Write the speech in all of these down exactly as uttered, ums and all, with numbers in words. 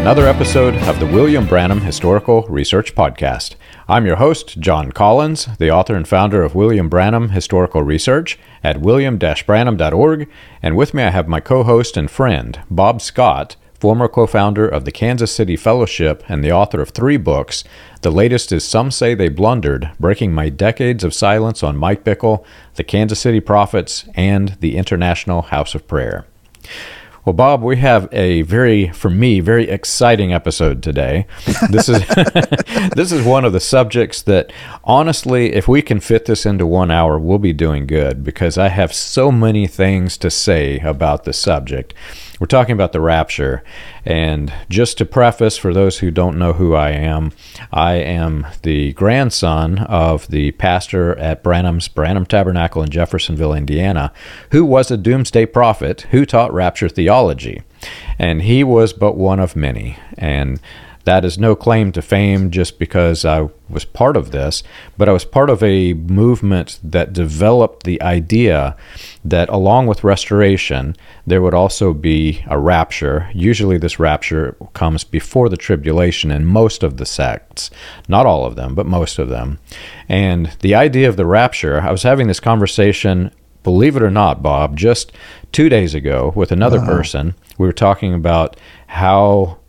another episode of the William Branham Historical Research Podcast. I'm your host, John Collins, the author and founder of William Branham Historical Research at william dash branham dot org, and with me I have my co-host and friend, Bob Scott, former co-founder of the Kansas City Fellowship and the author of three books. The latest is Some Say They Blundered, Breaking My Decades of Silence on Mike Bickle, the Kansas City Prophets, and the International House of Prayer. Well, Bob, we have a very, for me, very exciting episode today. This is this is one of the subjects that, honestly, if we can fit this into one hour, we'll be doing good, because I have so many things to say about the subject. We're talking about the rapture, and just to preface, for those who don't know who I am, I am the grandson of the pastor at Branham's Branham Tabernacle in Jeffersonville, Indiana, who was a doomsday prophet who taught rapture theology, and he was but one of many, and that is no claim to fame just because I was part of this, but I was part of a movement that developed the idea that along with restoration, there would also be a rapture. Usually this rapture comes before the tribulation in most of the sects. Not all of them, but most of them. And the idea of the rapture, I was having this conversation, believe it or not, Bob, just two days ago with another uh-huh. person. We were talking about how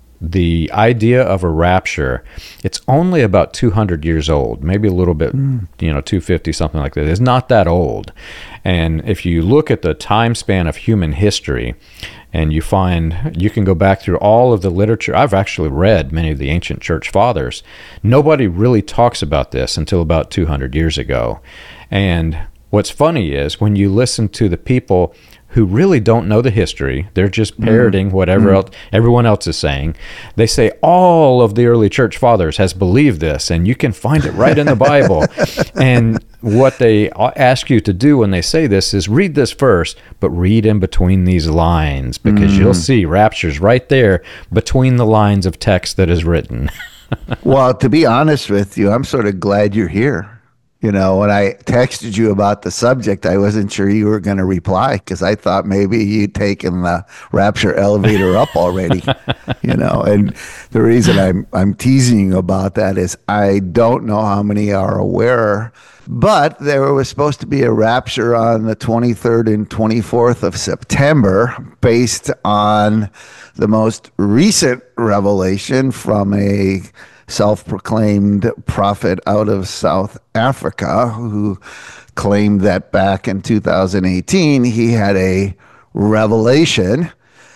the idea of a rapture, it's only about two hundred years old, maybe a little bit, mm. you know, two fifty, something like that. It's not that old. And if you look at the time span of human history, and you find, you can go back through all of the literature. I've actually read many of the ancient church fathers. Nobody really talks about this until about two hundred years ago. And what's funny is when you listen to the people who really don't know the history, they're just parroting whatever mm. else everyone else is saying. They say all of the early church fathers has believed this, and you can find it right in the Bible. And what they ask you to do when they say this is read this first, but read in between these lines, because mm. you'll see rapture's right there between the lines of text that is written. Well, to be honest with you, I'm sort of glad you're here. You know, when I texted you about the subject, I wasn't sure you were going to reply, because I thought maybe you'd taken the rapture elevator up already. You know, and the reason I'm I'm teasing you about that is I don't know how many are aware, but there was supposed to be a rapture on the twenty-third and twenty-fourth of September based on the most recent revelation from a self-proclaimed prophet out of South Africa who claimed that back in two thousand eighteen he had a revelation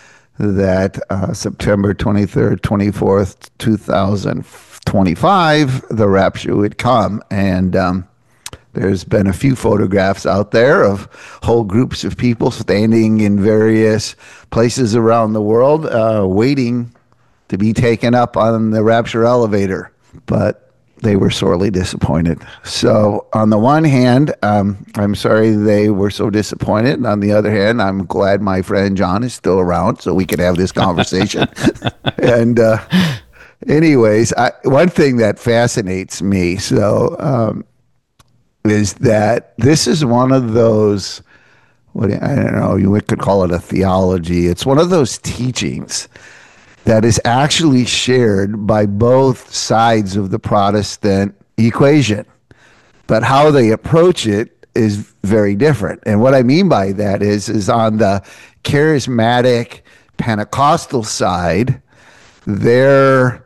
that uh, September twenty-third, twenty-fourth, two thousand twenty-five, the rapture would come. And um, there's been a few photographs out there of whole groups of people standing in various places around the world uh, waiting to be taken up on the rapture elevator, but they were sorely disappointed. So on the one hand, um, I'm sorry they were so disappointed. And on the other hand, I'm glad my friend John is still around so we could have this conversation. and uh, anyways, I, one thing that fascinates me so um, is that this is one of those, what I don't know, you could call it a theology. It's one of those teachings that is actually shared by both sides of the Protestant equation. But how they approach it is very different. And what I mean by that is, is on the charismatic Pentecostal side, their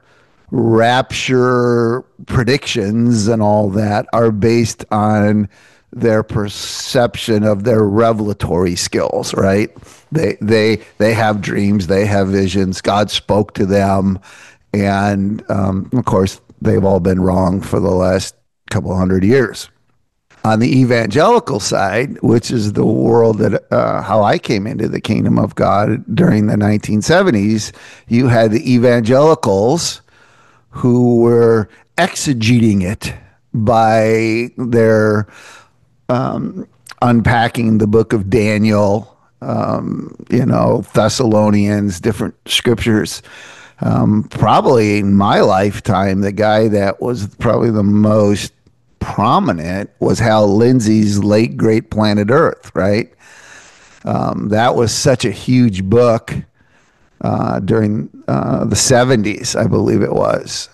rapture predictions and all that are based on their perception of their revelatory skills, right? They they they have dreams, they have visions, God spoke to them, and um, of course, they've all been wrong for the last couple hundred years. On the evangelical side, which is the world that uh, how I came into the kingdom of God during the nineteen seventies, you had the evangelicals who were exegeting it by their Um, unpacking the book of Daniel, um, you know, Thessalonians, different scriptures. Um, probably in my lifetime, the guy that was probably the most prominent was Hal Lindsey's late great Planet Earth, right? Um, that was such a huge book. uh, during uh, the seventies, I believe it was.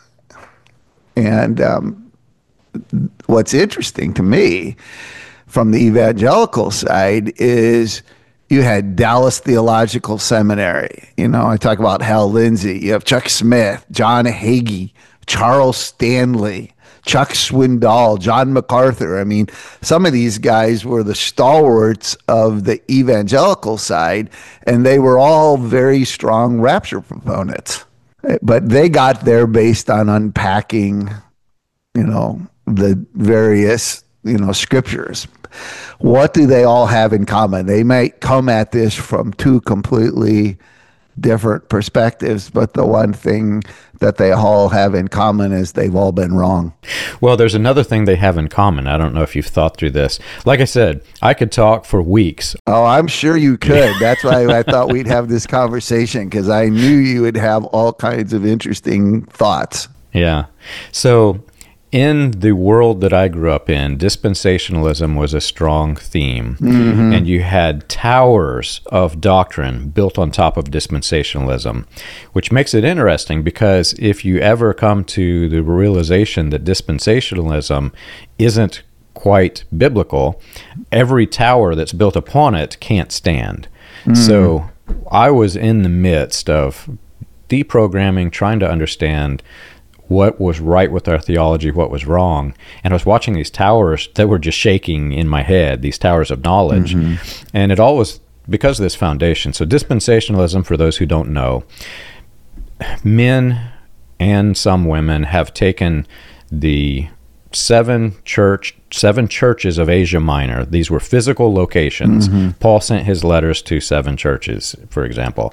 And um, what's interesting to me from the evangelical side is you had Dallas Theological Seminary. You know, I talk about Hal Lindsey. You have Chuck Smith, John Hagee, Charles Stanley, Chuck Swindoll, John MacArthur. I mean, some of these guys were the stalwarts of the evangelical side, and they were all very strong rapture proponents. But they got there based on unpacking, you know, the various, you know, scriptures. What do they all have in common? They might come at this from two completely different perspectives, but the one thing that they all have in common is they've all been wrong. Well, there's another thing they have in common. I don't know if you've thought through this. Like I said, I could talk for weeks. Oh, I'm sure you could. That's why I thought we'd have this conversation, because I knew you would have all kinds of interesting thoughts. Yeah. So in the world that I grew up in, dispensationalism was a strong theme. Mm-hmm. And you had towers of doctrine built on top of dispensationalism, which makes it interesting, because if you ever come to the realization that dispensationalism isn't quite biblical, every tower that's built upon it can't stand. Mm-hmm. So I was in the midst of deprogramming, trying to understand what was right with our theology, what was wrong. And I was watching these towers that were just shaking in my head, these towers of knowledge. Mm-hmm. And it all was because of this foundation. So dispensationalism, for those who don't know, men and some women have taken the seven church seven churches of Asia Minor. These were physical locations. Mm-hmm. Paul sent his letters to seven churches, for example.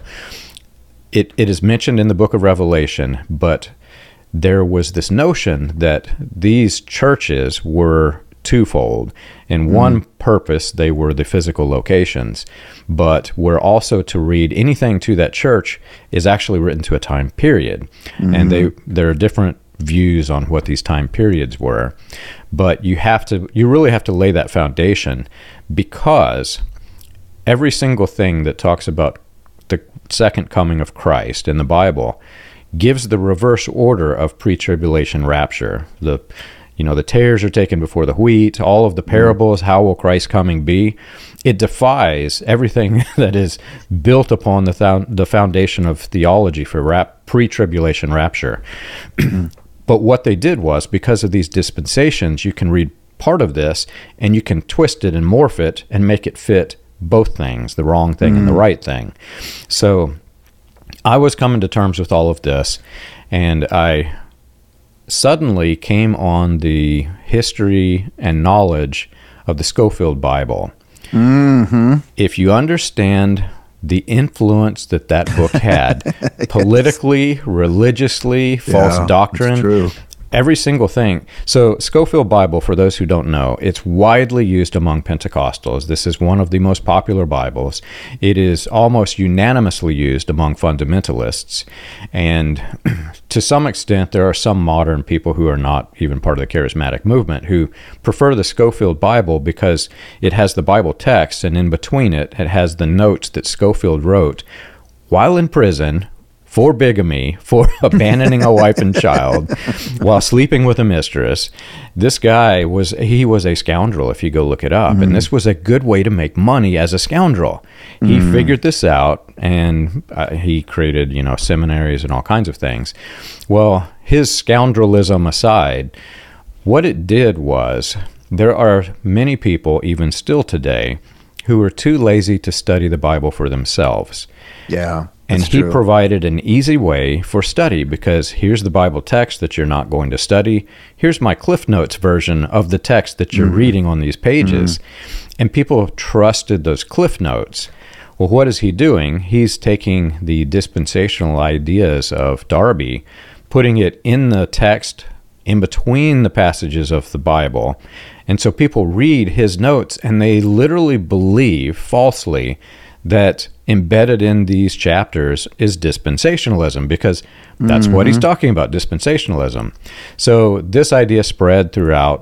It it is mentioned in the book of Revelation, but there was this notion that these churches were twofold. In one mm. purpose, they were the physical locations, but we're also to read anything to that church is actually written to a time period. Mm-hmm. And they there are different views on what these time periods were. But you have to you really have to lay that foundation, because every single thing that talks about the second coming of Christ in the Bible gives the reverse order of pre-tribulation rapture. The, you know, the tares are taken before the wheat, all of the parables, how will Christ's coming be? It defies everything that is built upon the th- the foundation of theology for rap- pre-tribulation rapture. But what they did was, because of these dispensations, you can read part of this and you can twist it and morph it and make it fit both things, the wrong thing mm. and the right thing. So I was coming to terms with all of this, and I suddenly came on the history and knowledge of the Scofield Bible. Mm-hmm. If you understand the influence that that book had, yes. politically, religiously, false yeah, doctrine, true. Every single thing. So Scofield Bible, for those who don't know, it's widely used among Pentecostals. This is one of the most popular Bibles. It is almost unanimously used among fundamentalists. And to some extent, there are some modern people who are not even part of the charismatic movement who prefer the Scofield Bible because it has the Bible text, and in between it, it has the notes that Scofield wrote while in prison for bigamy, for abandoning a wife and child, while sleeping with a mistress. This guy was, he was a scoundrel, if you go look it up. Mm-hmm. And this was a good way to make money as a scoundrel. He mm-hmm. figured this out, and uh, he created, you know, seminaries and all kinds of things. Well, his scoundrelism aside, what it did was, there are many people, even still today, who are too lazy to study the Bible for themselves. Yeah. And he true. provided an easy way for study, because here's the Bible text that you're not going to study. Here's my Cliff Notes version of the text that you're mm-hmm. reading on these pages. Mm-hmm. And people trusted those Cliff Notes. Well, what is he doing? He's taking the dispensational ideas of Darby, putting it in the text in between the passages of the Bible. And so people read his notes and they literally believe falsely that embedded in these chapters is dispensationalism, because that's mm-hmm. what he's talking about, dispensationalism. So this idea spread throughout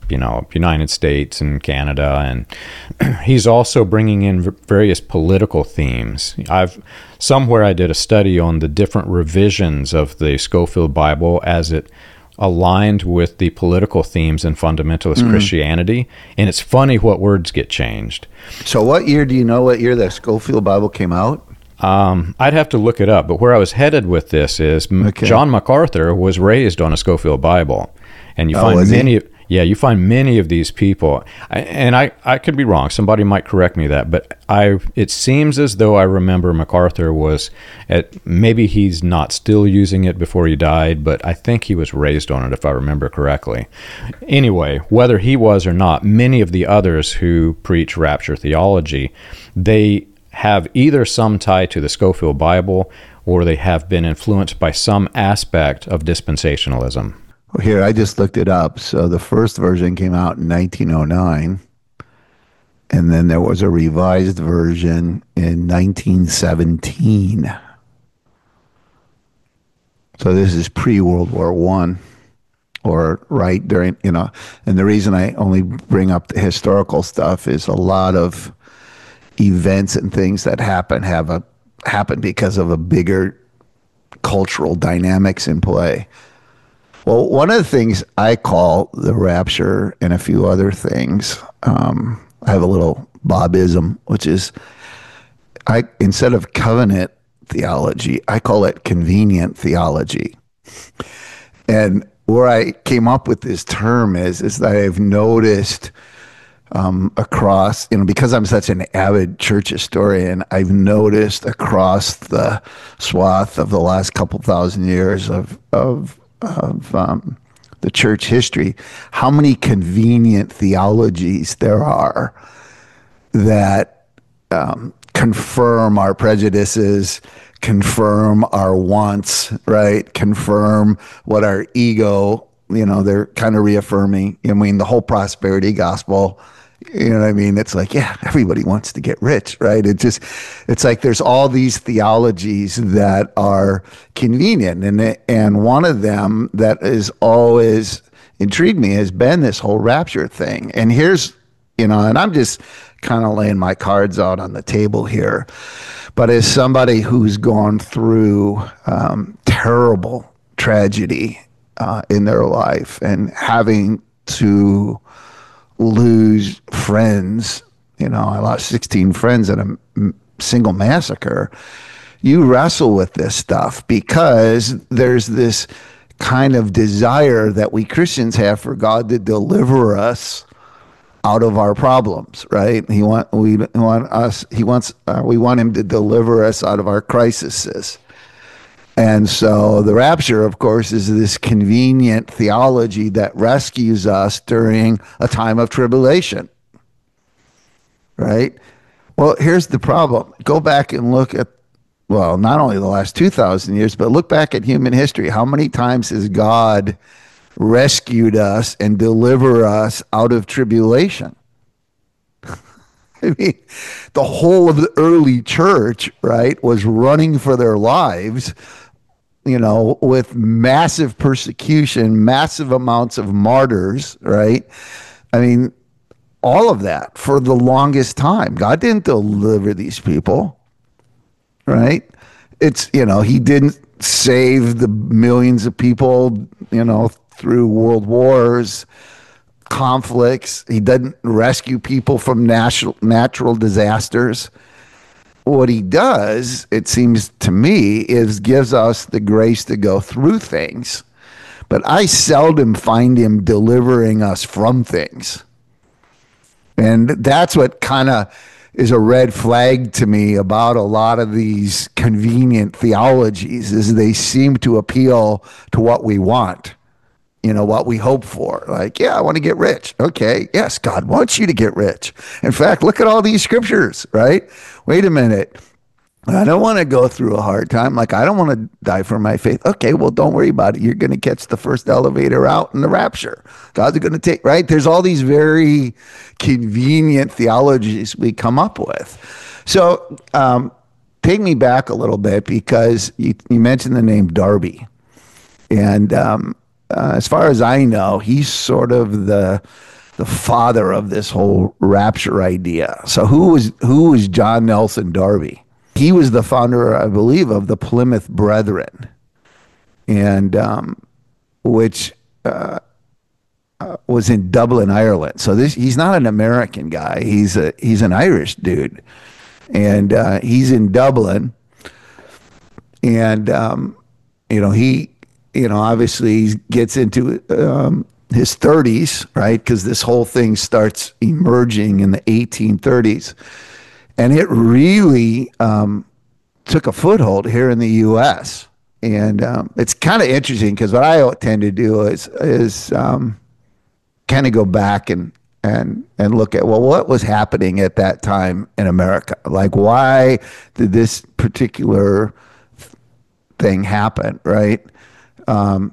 you know, United States and Canada, and he's also bringing in v- various political themes. I've somewhere I did a study on the different revisions of the Scofield Bible as it aligned with the political themes in fundamentalist mm. Christianity, and it's funny what words get changed. So what year, do you know what year the Scofield Bible came out? Um, I'd have to look it up, but where I was headed with this is okay. John MacArthur was raised on a Scofield Bible, and you oh, find many he? yeah, you find many of these people, I, and I, I could be wrong. Somebody might correct me that, but I it seems as though I remember MacArthur was at, maybe he's not still using it before he died, but I think he was raised on it if I remember correctly. Anyway, whether he was or not, many of the others who preach rapture theology, they have either some tie to the Scofield Bible or they have been influenced by some aspect of dispensationalism. Well, here, I just looked it up. So the first version came out in nineteen oh nine, and then there was a revised version in nineteen seventeen. So this is pre-World War One, or right during, you know, and the reason I only bring up the historical stuff is a lot of events and things that happen have a happen because of a bigger cultural dynamics in play. Well, one of the things I call the rapture and a few other things, um, I have a little Bobism, which is I instead of covenant theology, I call it convenient theology. And where I came up with this term is, is that I've noticed um, across, you know, because I'm such an avid church historian, I've noticed across the swath of the last couple thousand years of, of of um, the church history, how many convenient theologies there are that um, confirm our prejudices, confirm our wants, right? Confirm what our ego, you know, they're kind of reaffirming. I mean, the whole prosperity gospel, you know what I mean? It's like, yeah, everybody wants to get rich, right? It just, it's like there's all these theologies that are convenient. And, and one of them that has always intrigued me has been this whole rapture thing. And here's, you know, and I'm just kind of laying my cards out on the table here. But as somebody who's gone through um, terrible tragedy uh, in their life and having to lose friends, you know, I lost sixteen friends in a m- single massacre. You wrestle with this stuff because there's this kind of desire that we Christians have for God to deliver us out of our problems, right? He want we want us. He wants uh, we want him to deliver us out of our crises. And so the rapture, of course, is this convenient theology that rescues us during a time of tribulation, right? Well, here's the problem. Go back and look at, well, not only the last two thousand years, but look back at human history. How many times has God rescued us and delivered us out of tribulation? I mean, the whole of the early church, right, was running for their lives, you know, with massive persecution, massive amounts of martyrs, right? I mean, all of that for the longest time. God didn't deliver these people, right? It's, you know, he didn't save the millions of people, you know, through world wars, conflicts. He doesn't rescue people from natural natural disasters. What he does, it seems to me, is gives us the grace to go through things. But I seldom find him delivering us from things. And that's what kind of is a red flag to me about a lot of these convenient theologies, is they seem to appeal to what we want. You know, what we hope for. Like, yeah, I want to get rich. Okay, yes, God wants you to get rich. In fact, look at all these scriptures, right? Wait a minute. I don't want to go through a hard time. Like, I don't want to die for my faith. Okay, well, don't worry about it. You're going to catch the first elevator out in the rapture. God's going to take, right? There's all these very convenient theologies we come up with. So um, take me back a little bit, because you, you mentioned the name Darby. And um, uh, as far as I know, he's sort of the the father of this whole rapture idea. So who was who was John Nelson Darby? He was the founder, I believe, of the Plymouth Brethren, and um, which uh, uh, was in Dublin, Ireland. So this he's not an American guy. He's a he's an Irish dude, and uh, he's in Dublin, and um, you know he you know obviously he gets into um, his thirties, right? Because this whole thing starts emerging in the eighteen thirties. And it really um, took a foothold here in the U S. And um, it's kind of interesting because what I tend to do is is um, kind of go back and and and look at, well, what was happening at that time in America? Like, why did this particular thing happen, right? Um,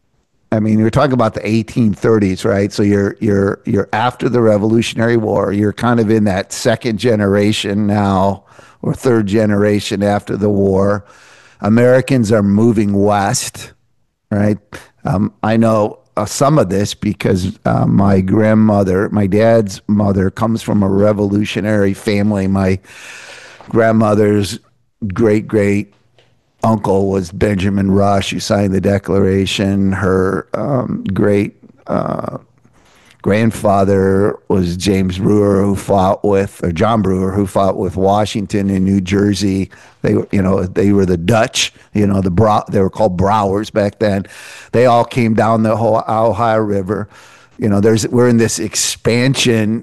I mean, you're talking about the eighteen thirties, right? So you're you're you're after the Revolutionary War. You're kind of in that second generation now, or third generation after the war. Americans are moving west, right? Um, I know uh, some of this because uh, my grandmother, my dad's mother, comes from a revolutionary family. My grandmother's great great uncle was Benjamin Rush, who signed the Declaration. Her um, great uh, grandfather was James Brewer, who fought with, or John Brewer, who fought with Washington in New Jersey. They were, you know, they were the Dutch. You know, the Brow, they were called Brouwers back then. They all came down the whole Ohio River. You know, there's we're in this expansion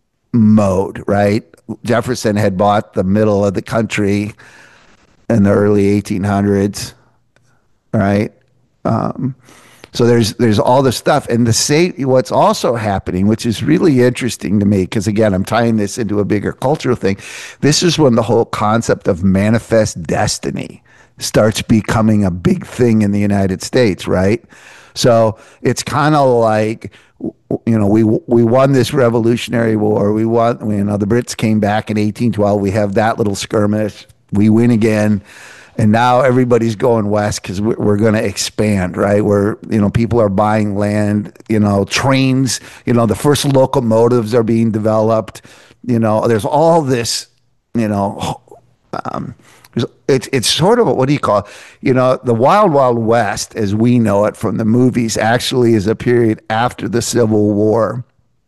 mode, right? Jefferson had bought the middle of the country in the early eighteen hundreds, right? Um, so there's there's all this stuff, and the say what's also happening, which is really interesting to me, because again, I'm tying this into a bigger cultural thing. This is when the whole concept of manifest destiny starts becoming a big thing in the United States, right? So it's kind of like, you know, we we won this Revolutionary War. We won, you know, the Brits came back in eighteen twelve. We have that little skirmish. We win again, and now everybody's going west because we're, we're going to expand, right? We're, you know, people are buying land, you know, trains, you know, the first locomotives are being developed. You know, there's all this, you know, um, it's it's sort of a, what do you call it? You know, the Wild Wild West, as we know it from the movies, actually is a period after the Civil War,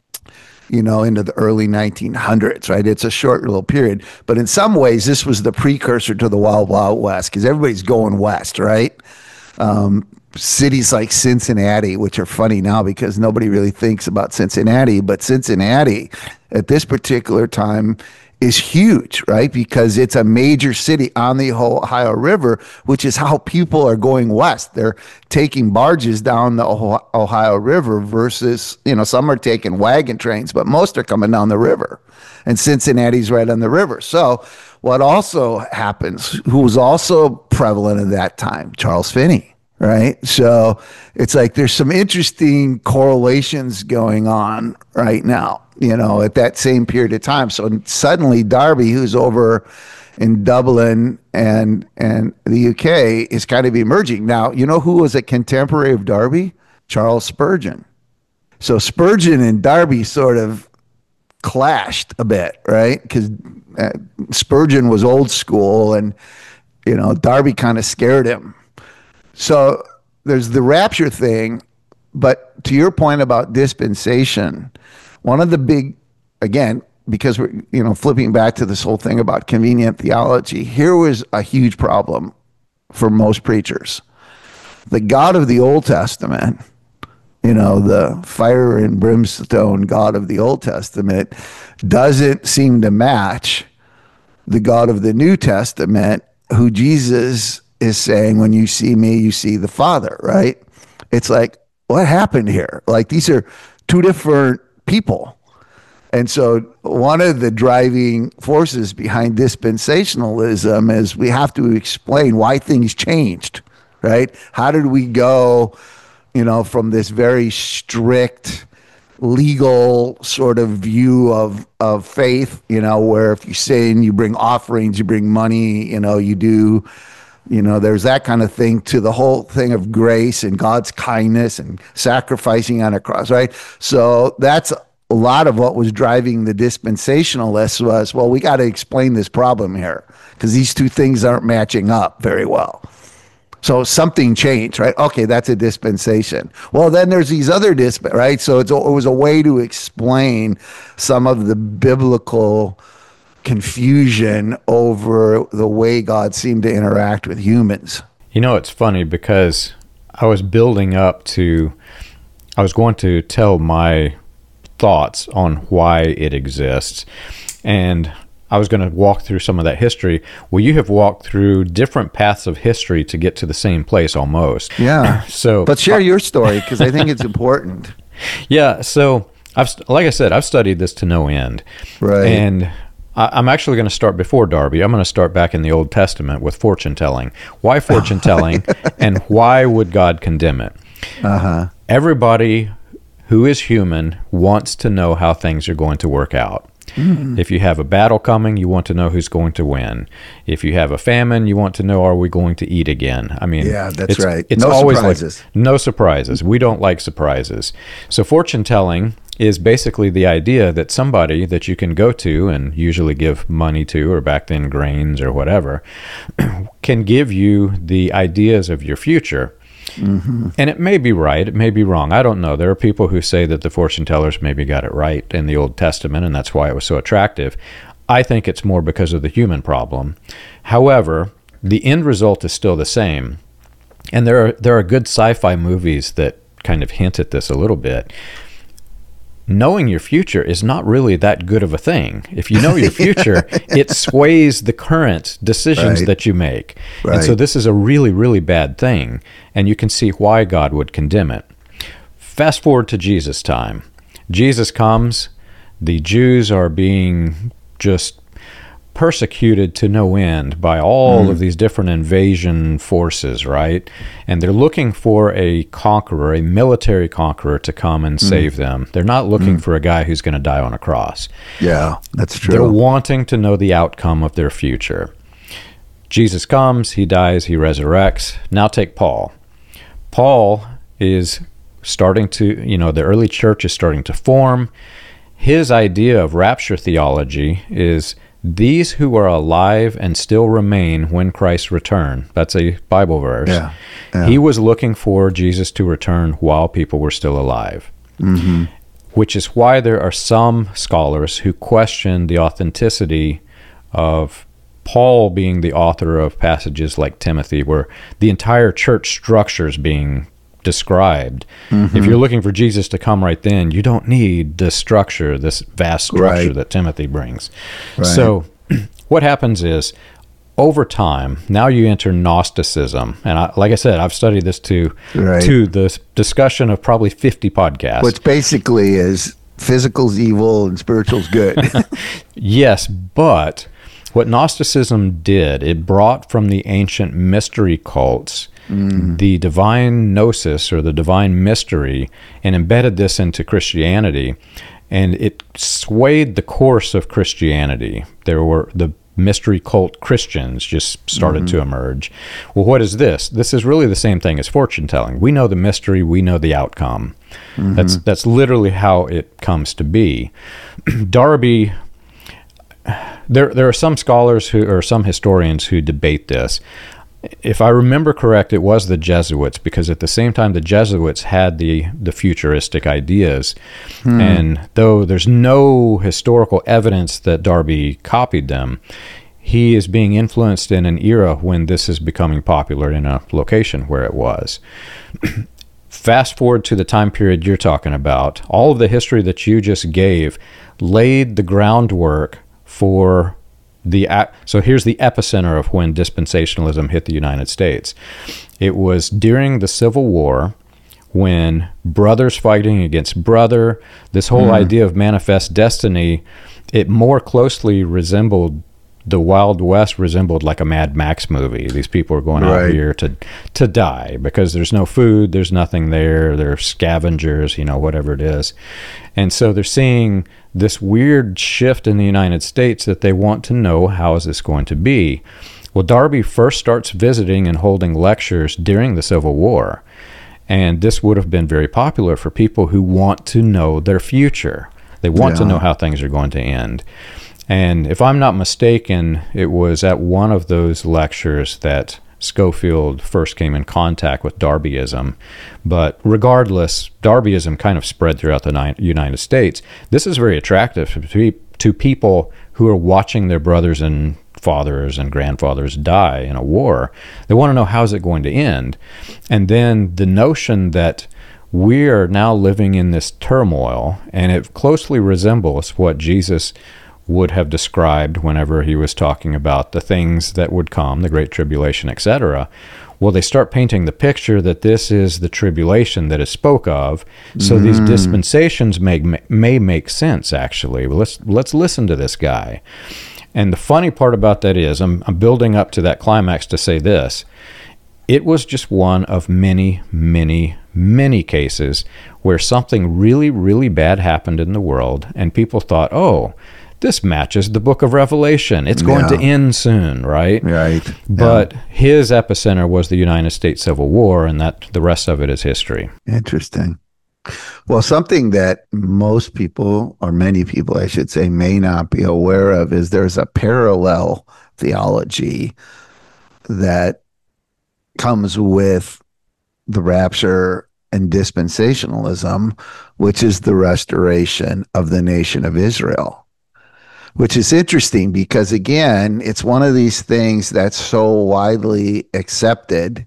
you know, into the early nineteen hundreds, right? It's a short little period. But in some ways, this was the precursor to the Wild Wild West because everybody's going west, right? Um, cities like Cincinnati, which are funny now because nobody really thinks about Cincinnati, but Cincinnati at this particular time is huge, right? Because it's a major city on the Ohio River, which is how people are going west. They're taking barges down the Ohio River versus, you know, some are taking wagon trains, but most are coming down the river. And Cincinnati's right on the river. So what also happens, who was also prevalent at that time, Charles Finney, right? So it's like there's some interesting correlations going on right now, you know, at that same period of time. So suddenly Darby, who's over in Dublin and and the U K, is kind of emerging. Now, you know who was a contemporary of Darby? Charles Spurgeon. So Spurgeon and Darby sort of clashed a bit, right? Because uh, Spurgeon was old school and, you know, Darby kind of scared him. So there's the rapture thing, but to your point about dispensation, one of the big, again, because we're, you know, flipping back to this whole thing about convenient theology, here was a huge problem for most preachers. The God of the Old Testament, you know, the fire and brimstone God of the Old Testament, doesn't seem to match the God of the New Testament, who Jesus is saying, when you see me, you see the Father, right? It's like, what happened here? Like, these are two different people. And so one of the driving forces behind dispensationalism is we have to explain why things changed, right? How did we go, you know, from this very strict legal sort of view of, of faith, you know, where if you sin, you bring offerings, you bring money, you know, you do You know, there's that kind of thing to the whole thing of grace and God's kindness and sacrificing on a cross, right? So that's a lot of what was driving the dispensationalists was, well, we got to explain this problem here because these two things aren't matching up very well. So something changed, right? Okay, that's a dispensation. Well, then there's these other disp, right? So it's, it was a way to explain some of the biblical confusion over the way God seemed to interact with humans. You know, it's funny because I was building up to, I was going to tell my thoughts on why it exists. And I was going to walk through some of that history. Well, you have walked through different paths of history to get to the same place almost. Yeah. So, but share your story because I think it's important. Yeah. So I've, like I said, I've studied this to no end. Right. And I, I'm actually going to start before Darby. I'm going to start back in the Old Testament with fortune telling. Why fortune telling and why would God condemn it? Uh-huh. Everybody who is human wants to know how things are going to work out. Mm. If you have a battle coming, you want to know who's going to win. If you have a famine, you want to know, are we going to eat again? I mean, yeah, that's it's, right. It's no always surprises. Like, no surprises. We don't like surprises. So fortune telling is basically the idea that somebody that you can go to and usually give money to, or back then grains or whatever, can give you the ideas of your future. Mm-hmm. And it may be right, it may be wrong. I don't know. There are people who say that the fortune tellers maybe got it right in the Old Testament, and that's why it was so attractive. I think it's more because of the human problem. However, the end result is still the same. And there are there are good sci-fi movies that kind of hint at this a little bit. Knowing your future is not really that good of a thing. If you know your future, it sways the current decisions right. that you make. Right. And so this is a really, really bad thing. And you can see why God would condemn it. Fast forward to Jesus' time. Jesus comes. The Jews are being just persecuted to no end by all mm. of these different invasion forces, right? And they're looking for a conqueror, a military conqueror to come and mm. save them. They're not looking mm. for a guy who's going to die on a cross. Yeah, that's true. They're wanting to know the outcome of their future. Jesus comes, he dies, he resurrects. Now take Paul. Paul is starting to, you know, the early church is starting to form. His idea of rapture theology is these who are alive and still remain when Christ return. That's a Bible verse. Yeah, yeah. He was looking for Jesus to return while people were still alive, mm-hmm. which is why there are some scholars who question the authenticity of Paul being the author of passages like Timothy, where the entire church structure is being described. Mm-hmm. If you're looking for Jesus to come right then, you don't need this structure, this vast structure right. that Timothy brings. Right. So what happens is, over time, now you enter Gnosticism. And I, like I said, I've studied this to, right. to the discussion of probably fifty podcasts. Which basically is physical's evil and spiritual's good. Yes, but what Gnosticism did, it brought from the ancient mystery cults Mm. the divine gnosis, or the divine mystery, and embedded this into Christianity, and it swayed the course of Christianity. There were the mystery cult Christians just started mm-hmm. to emerge. Well, what is this? This is really the same thing as fortune telling. We know the mystery, we know the outcome. Mm-hmm. That's that's literally how it comes to be. Darby, there there are some scholars who, or some historians who debate this. If I remember correct, it was the Jesuits, because at the same time the Jesuits had the, the futuristic ideas. Hmm. And though there's no historical evidence that Darby copied them, he is being influenced in an era when this is becoming popular in a location where it was. Fast forward to the time period you're talking about. All of the history that you just gave laid the groundwork for The, so here's the epicenter of when dispensationalism hit the United States. It was during the Civil War, when brothers fighting against brother, this whole mm. idea of manifest destiny, it more closely resembled, the Wild West resembled like a Mad Max movie. These people are going right. out here to to die because there's no food, there's nothing there, they're scavengers, you know, whatever it is. And so they're seeing this weird shift in the United States that they want to know, how is this going to be? Well, Darby first starts visiting and holding lectures during the Civil War. And this would have been very popular for people who want to know their future. They want Yeah. to know how things are going to end. And if I'm not mistaken, it was at one of those lectures that Schofield first came in contact with Darbyism. But regardless, Darbyism kind of spread throughout the ni- United States. This is very attractive to, to people who are watching their brothers and fathers and grandfathers die in a war. They want to know, how's it going to end? And then the notion that we are now living in this turmoil, and it closely resembles what Jesus would have described whenever he was talking about the things that would come, the Great Tribulation, et cetera. Well, they start painting the picture that this is the tribulation that is spoke of. So mm. these dispensations may may make sense, actually. Let's let's listen to this guy. And the funny part about that is, I'm, I'm building up to that climax to say this. It was just one of many, many, many cases where something really, really bad happened in the world, and people thought, oh, this matches the book of Revelation. It's going yeah. to end soon, right? Right. But yeah. his epicenter was the United States Civil War, and that the rest of it is history. Interesting. Well, something that most people, or many people, I should say, may not be aware of is there's a parallel theology that comes with the rapture and dispensationalism, which is the restoration of the nation of Israel. Which is interesting because, again, it's one of these things that's so widely accepted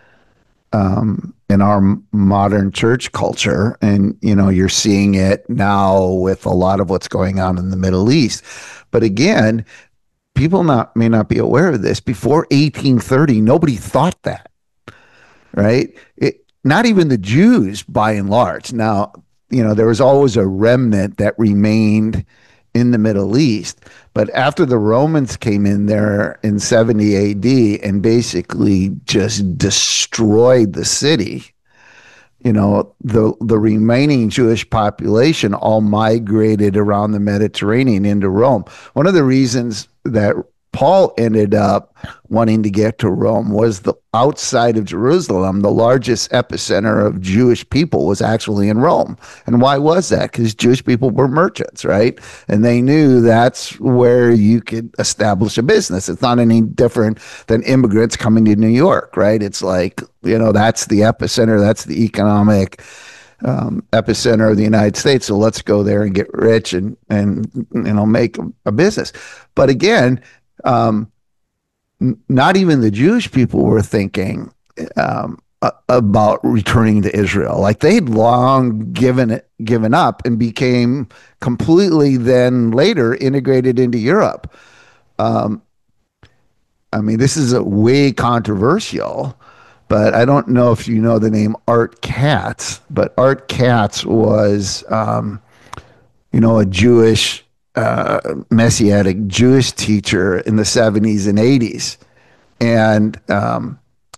um, in our modern church culture. And, you know, you're seeing it now with a lot of what's going on in the Middle East. But again, people not may not be aware of this. Before eighteen thirty, nobody thought that, right? It, not even the Jews, by and large. Now, you know, there was always a remnant that remained in the Middle East. But after the Romans came in there in seventy A D and basically just destroyed the city, you know, the the remaining Jewish population all migrated around the Mediterranean into Rome. One of the reasons that Paul ended up wanting to get to Rome was the outside of Jerusalem, the largest epicenter of Jewish people was actually in Rome. And why was that? Because Jewish people were merchants, right? And they knew that's where you could establish a business. It's not any different than immigrants coming to New York, right? It's like, you know, that's the epicenter, that's the economic um, epicenter of the United States. So let's go there and get rich and, and you know, make a business. But again, Um, n- not even the Jewish people were thinking um, a- about returning to Israel. Like they'd long given it, given up, and became completely then later integrated into Europe. Um, I mean, this is a way controversial, but I don't know if you know the name Art Katz. But Art Katz was, um, you know, a Jewish. Uh, Messianic Jewish teacher in the seventies and eighties. And um,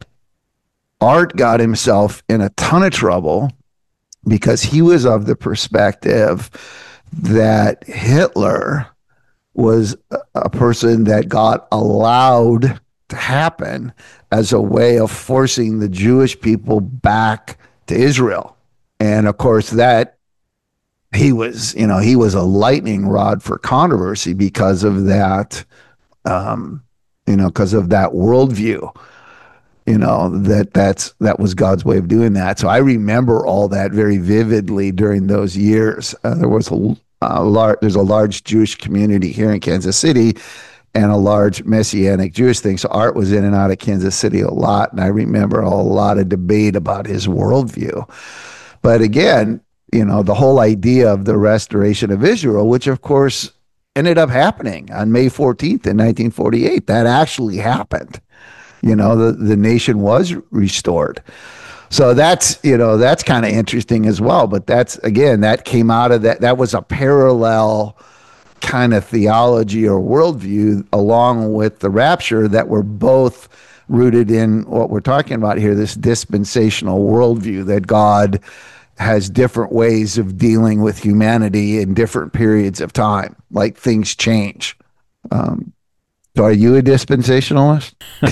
Art got himself in a ton of trouble because he was of the perspective that Hitler was a person that got allowed to happen as a way of forcing the Jewish people back to Israel. And of course, that he was, you know, he was a lightning rod for controversy because of that, um, you know, because of that worldview, you know, that that's, that was God's way of doing that. So I remember all that very vividly during those years. Uh, there was a, a large, there's a large Jewish community here in Kansas City and a large Messianic Jewish thing. So Art was in and out of Kansas City a lot. And I remember a lot of debate about his worldview. But again, you know, the whole idea of the restoration of Israel, which of course ended up happening on May fourteenth in nineteen forty-eight. That actually happened. You know, the, the nation was restored. So that's, you know, that's kind of interesting as well. But that's, again, that came out of that. That was a parallel kind of theology or worldview along with the rapture that were both rooted in what we're talking about here, this dispensational worldview that God has different ways of dealing with humanity in different periods of time, like things change. Um, So are you a dispensationalist?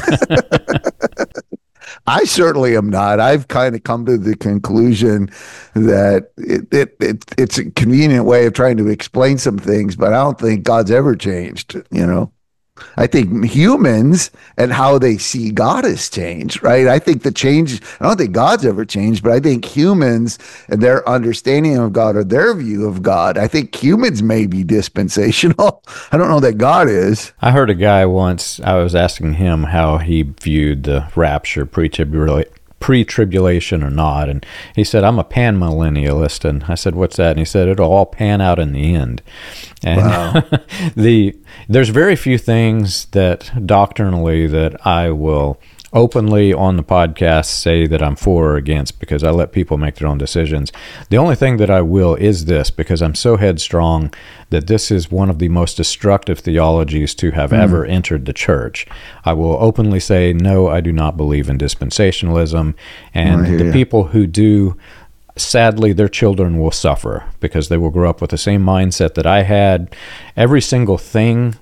I certainly am not. I've kind of come to the conclusion that it, it, it it's a convenient way of trying to explain some things, but I don't think God's ever changed, you know. I think humans and how they see God has changed, right? I think the change, I don't think God's ever changed, but I think humans and their understanding of God or their view of God, I think humans may be dispensational. I don't know that God is. I heard a guy once, I was asking him how he viewed the rapture, pre-tribula- pre-tribulation or not, and he said, I'm a pan-millennialist, and I said, what's that? And he said, it'll all pan out in the end. And Wow. the there's very few things that doctrinally that I will openly on the podcast say that I'm for or against, because I let people make their own decisions. The only thing that I will is this, because I'm so headstrong that this is one of the most destructive theologies to have mm. ever entered the church. I will openly say, no, I do not believe in dispensationalism, and the you. people who do, sadly, their children will suffer because they will grow up with the same mindset that I had. Every single thing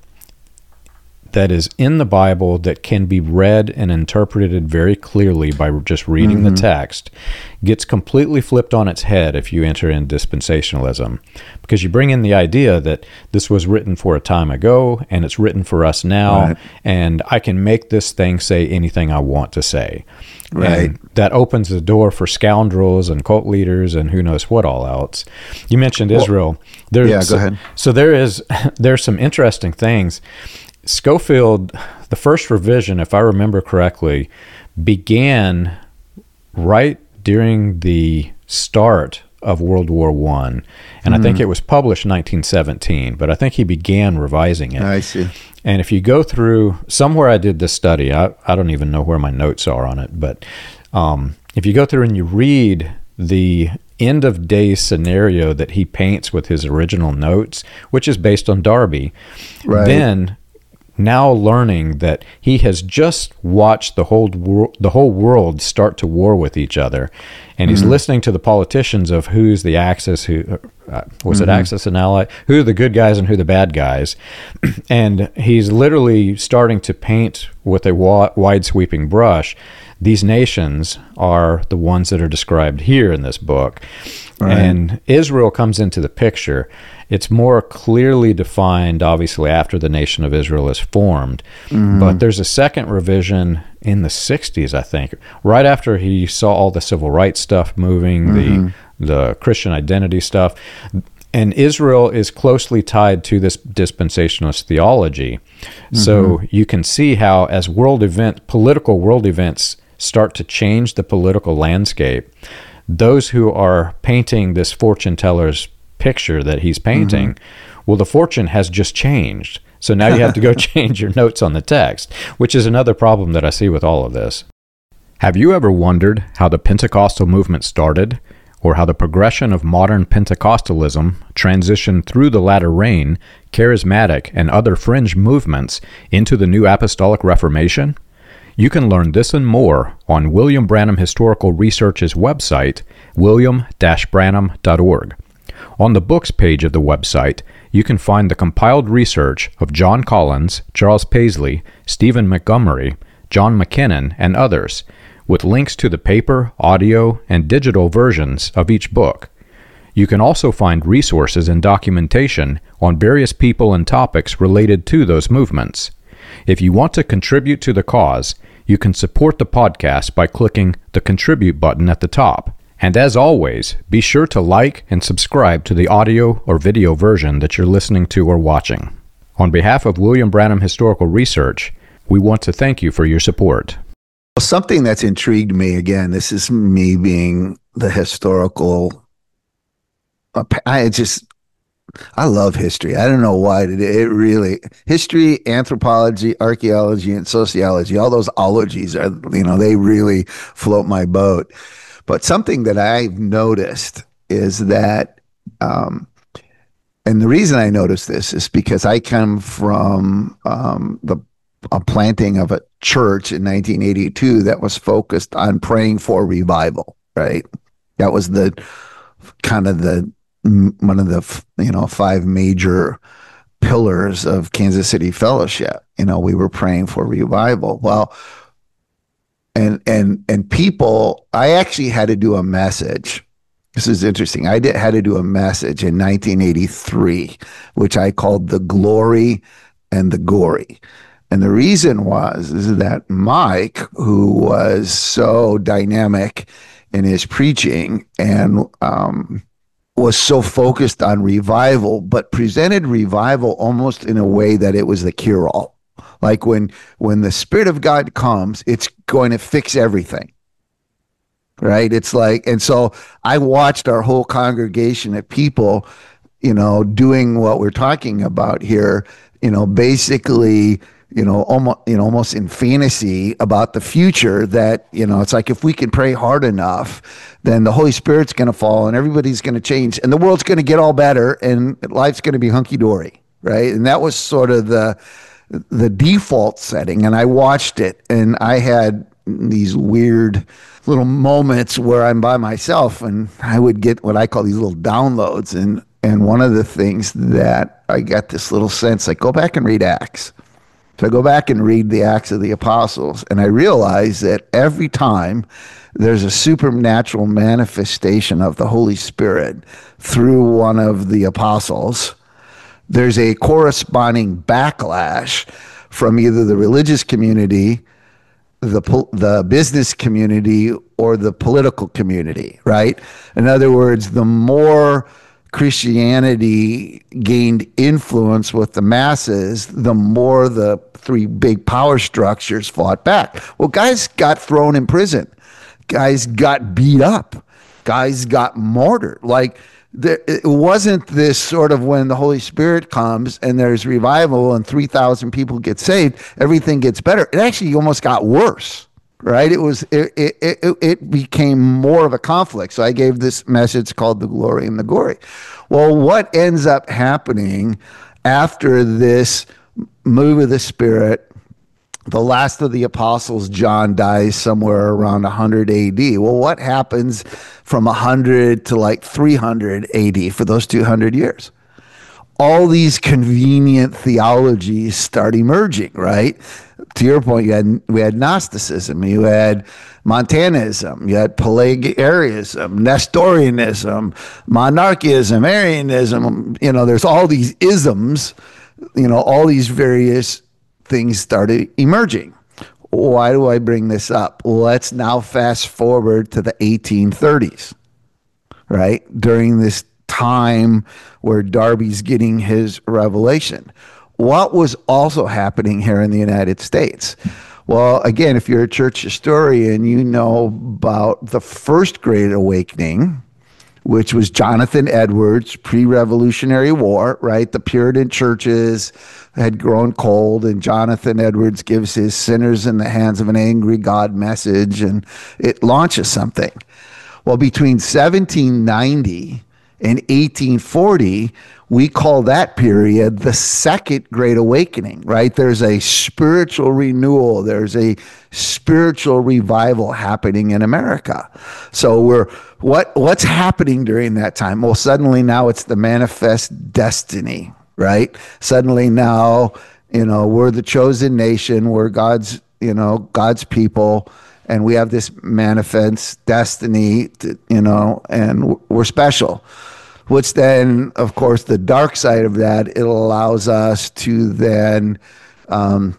that is in the Bible that can be read and interpreted very clearly by just reading mm-hmm. the text gets completely flipped on its head if you enter in dispensationalism, because you bring in the idea that this was written for a time ago and it's written for us now, right. and I can make this thing say anything I want to say. Right. And that opens the door for scoundrels and cult leaders and who knows what all else. You mentioned well, Israel. There's, yeah, go ahead. So there is there's some interesting things. Scofield, the first revision, if I remember correctly, began right during the start of World War One, and mm. I think it was published nineteen seventeen, but I think he began revising it. I see. And if you go through, somewhere I did this study, I, I don't even know where my notes are on it, but um, if you go through and you read the end of days scenario that he paints with his original notes, which is based on Darby, right. then now learning that he has just watched the whole wor- the whole world start to war with each other, and he's mm-hmm. listening to the politicians of who's the Axis, who uh, was mm-hmm. it Axis and Ally, who are the good guys and who are the bad guys, and he's literally starting to paint with a wa- wide sweeping brush. These nations are the ones that are described here in this book. Right. And Israel comes into the picture. It's more clearly defined, obviously, after the nation of Israel is formed. Mm-hmm. But there's a second revision in the sixties, I think, right after he saw all the civil rights stuff moving, mm-hmm. the the Christian identity stuff. And Israel is closely tied to this dispensationalist theology. Mm-hmm. So you can see how as world event, political world events start to change the political landscape, those who are painting this fortune teller's picture that he's painting, mm-hmm. well, the fortune has just changed. So now you have to go change your notes on the text, which is another problem that I see with all of this. Have you ever wondered how the Pentecostal movement started, or how the progression of modern Pentecostalism transitioned through the latter rain, charismatic, and other fringe movements into the New Apostolic Reformation? You can learn this and more on William Branham Historical Research's website, william dash branham dot org. On the books page of the website, you can find the compiled research of John Collins, Charles Paisley, Stephen Montgomery, John McKinnon, and others, with links to the paper, audio, and digital versions of each book. You can also find resources and documentation on various people and topics related to those movements. If you want to contribute to the cause, you can support the podcast by clicking the Contribute button at the top. And as always, be sure to like and subscribe to the audio or video version that you're listening to or watching. On behalf of William Branham Historical Research, we want to thank you for your support. Well, something that's intrigued me, again, this is me being the historical, I just... I love history. I don't know why. It, it really, history, anthropology, archaeology, and sociology, all those ologies are, you know, they really float my boat. But something that I've noticed is that, um, and the reason I noticed this is because I come from um, the a planting of a church in nineteen eighty-two that was focused on praying for revival, right? That was the kind of the one of the, you know, five major pillars of Kansas City Fellowship. You know, we were praying for revival. Well, and and and people, I actually had to do a message. This is interesting. I did, had to do a message in nineteen eighty-three, which I called The Glory and the Gory. And the reason was is that Mike, who was so dynamic in his preaching and um, was so focused on revival, but presented revival almost in a way that it was the cure-all. Like when when the Spirit of God comes, it's going to fix everything. Right? It's like, and so I watched our whole congregation of people, you know, doing what we're talking about here, you know, basically, you know, almost, you know, almost in fantasy about the future that, you know, it's like if we can pray hard enough, then the Holy Spirit's going to fall and everybody's going to change and the world's going to get all better and life's going to be hunky-dory, right? And that was sort of the the default setting. And I watched it and I had these weird little moments where I'm by myself and I would get what I call these little downloads. And, and one of the things that I got this little sense, like, go back and read Acts. So I go back and read the Acts of the Apostles, and I realize that every time there's a supernatural manifestation of the Holy Spirit through one of the apostles, there's a corresponding backlash from either the religious community, the the business community, or the political community, right? In other words, the more Christianity gained influence with the masses, the more the three big power structures fought back. Well, guys got thrown in prison. Guys got beat up. Guys got martyred. Like, there, it wasn't this sort of when the Holy Spirit comes and there's revival and three thousand people get saved, everything gets better. It actually almost got worse, right? It was it, it, it, it became more of a conflict. So I gave this message called The Glory and the Gory. Well, what ends up happening after this move of the Spirit? The last of the apostles, John, dies somewhere around one hundred A D. Well, what happens from one hundred to like three hundred A D for those two hundred years? All these convenient theologies start emerging, right? To your point, you had we had Gnosticism, you had Montanism, you had Pelagianism, Nestorianism, Monarchism, Arianism. You know, there's all these isms, you know, all these various things started emerging. Why do I bring this up? Well, let's now fast forward to the eighteen thirties, right? During this time where Darby's getting his revelation. What was also happening here in the United States? Well, again, if you're a church historian, you know about the First Great Awakening, which was Jonathan Edwards, pre-Revolutionary War, right? The Puritan churches had grown cold, and Jonathan Edwards gives his sinners in the hands of an angry God message, and it launches something. Well, between seventeen ninety and eighteen forty, we call that period the Second Great Awakening, right? There's a spiritual renewal. There's a spiritual revival happening in America. So we're what what's happening during that time? Well, suddenly now it's the manifest destiny, right? Suddenly now, you know, we're the chosen nation. We're God's, you know, God's people. And we have this manifest destiny, to, you know, and we're special. Which then, of course, the dark side of that, it allows us to then um,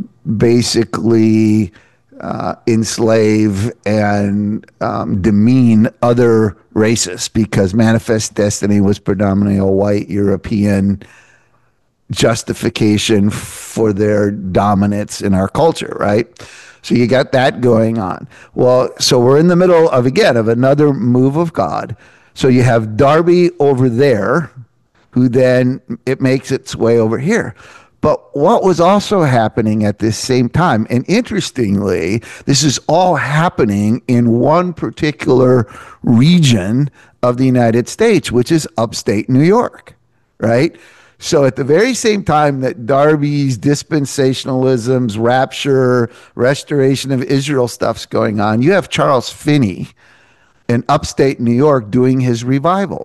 basically uh, enslave and um, demean other races, because manifest destiny was predominantly a white European justification for their dominance in our culture, right? So you got that going on. Well, so we're in the middle of, again, of another move of God. So you have Darby over there, who then it makes its way over here. But what was also happening at this same time, and interestingly, this is all happening in one particular region of the United States, which is upstate New York, right? So at the very same time that Darby's dispensationalisms, rapture, restoration of Israel stuff's going on, you have Charles Finney in upstate New York doing his revivals,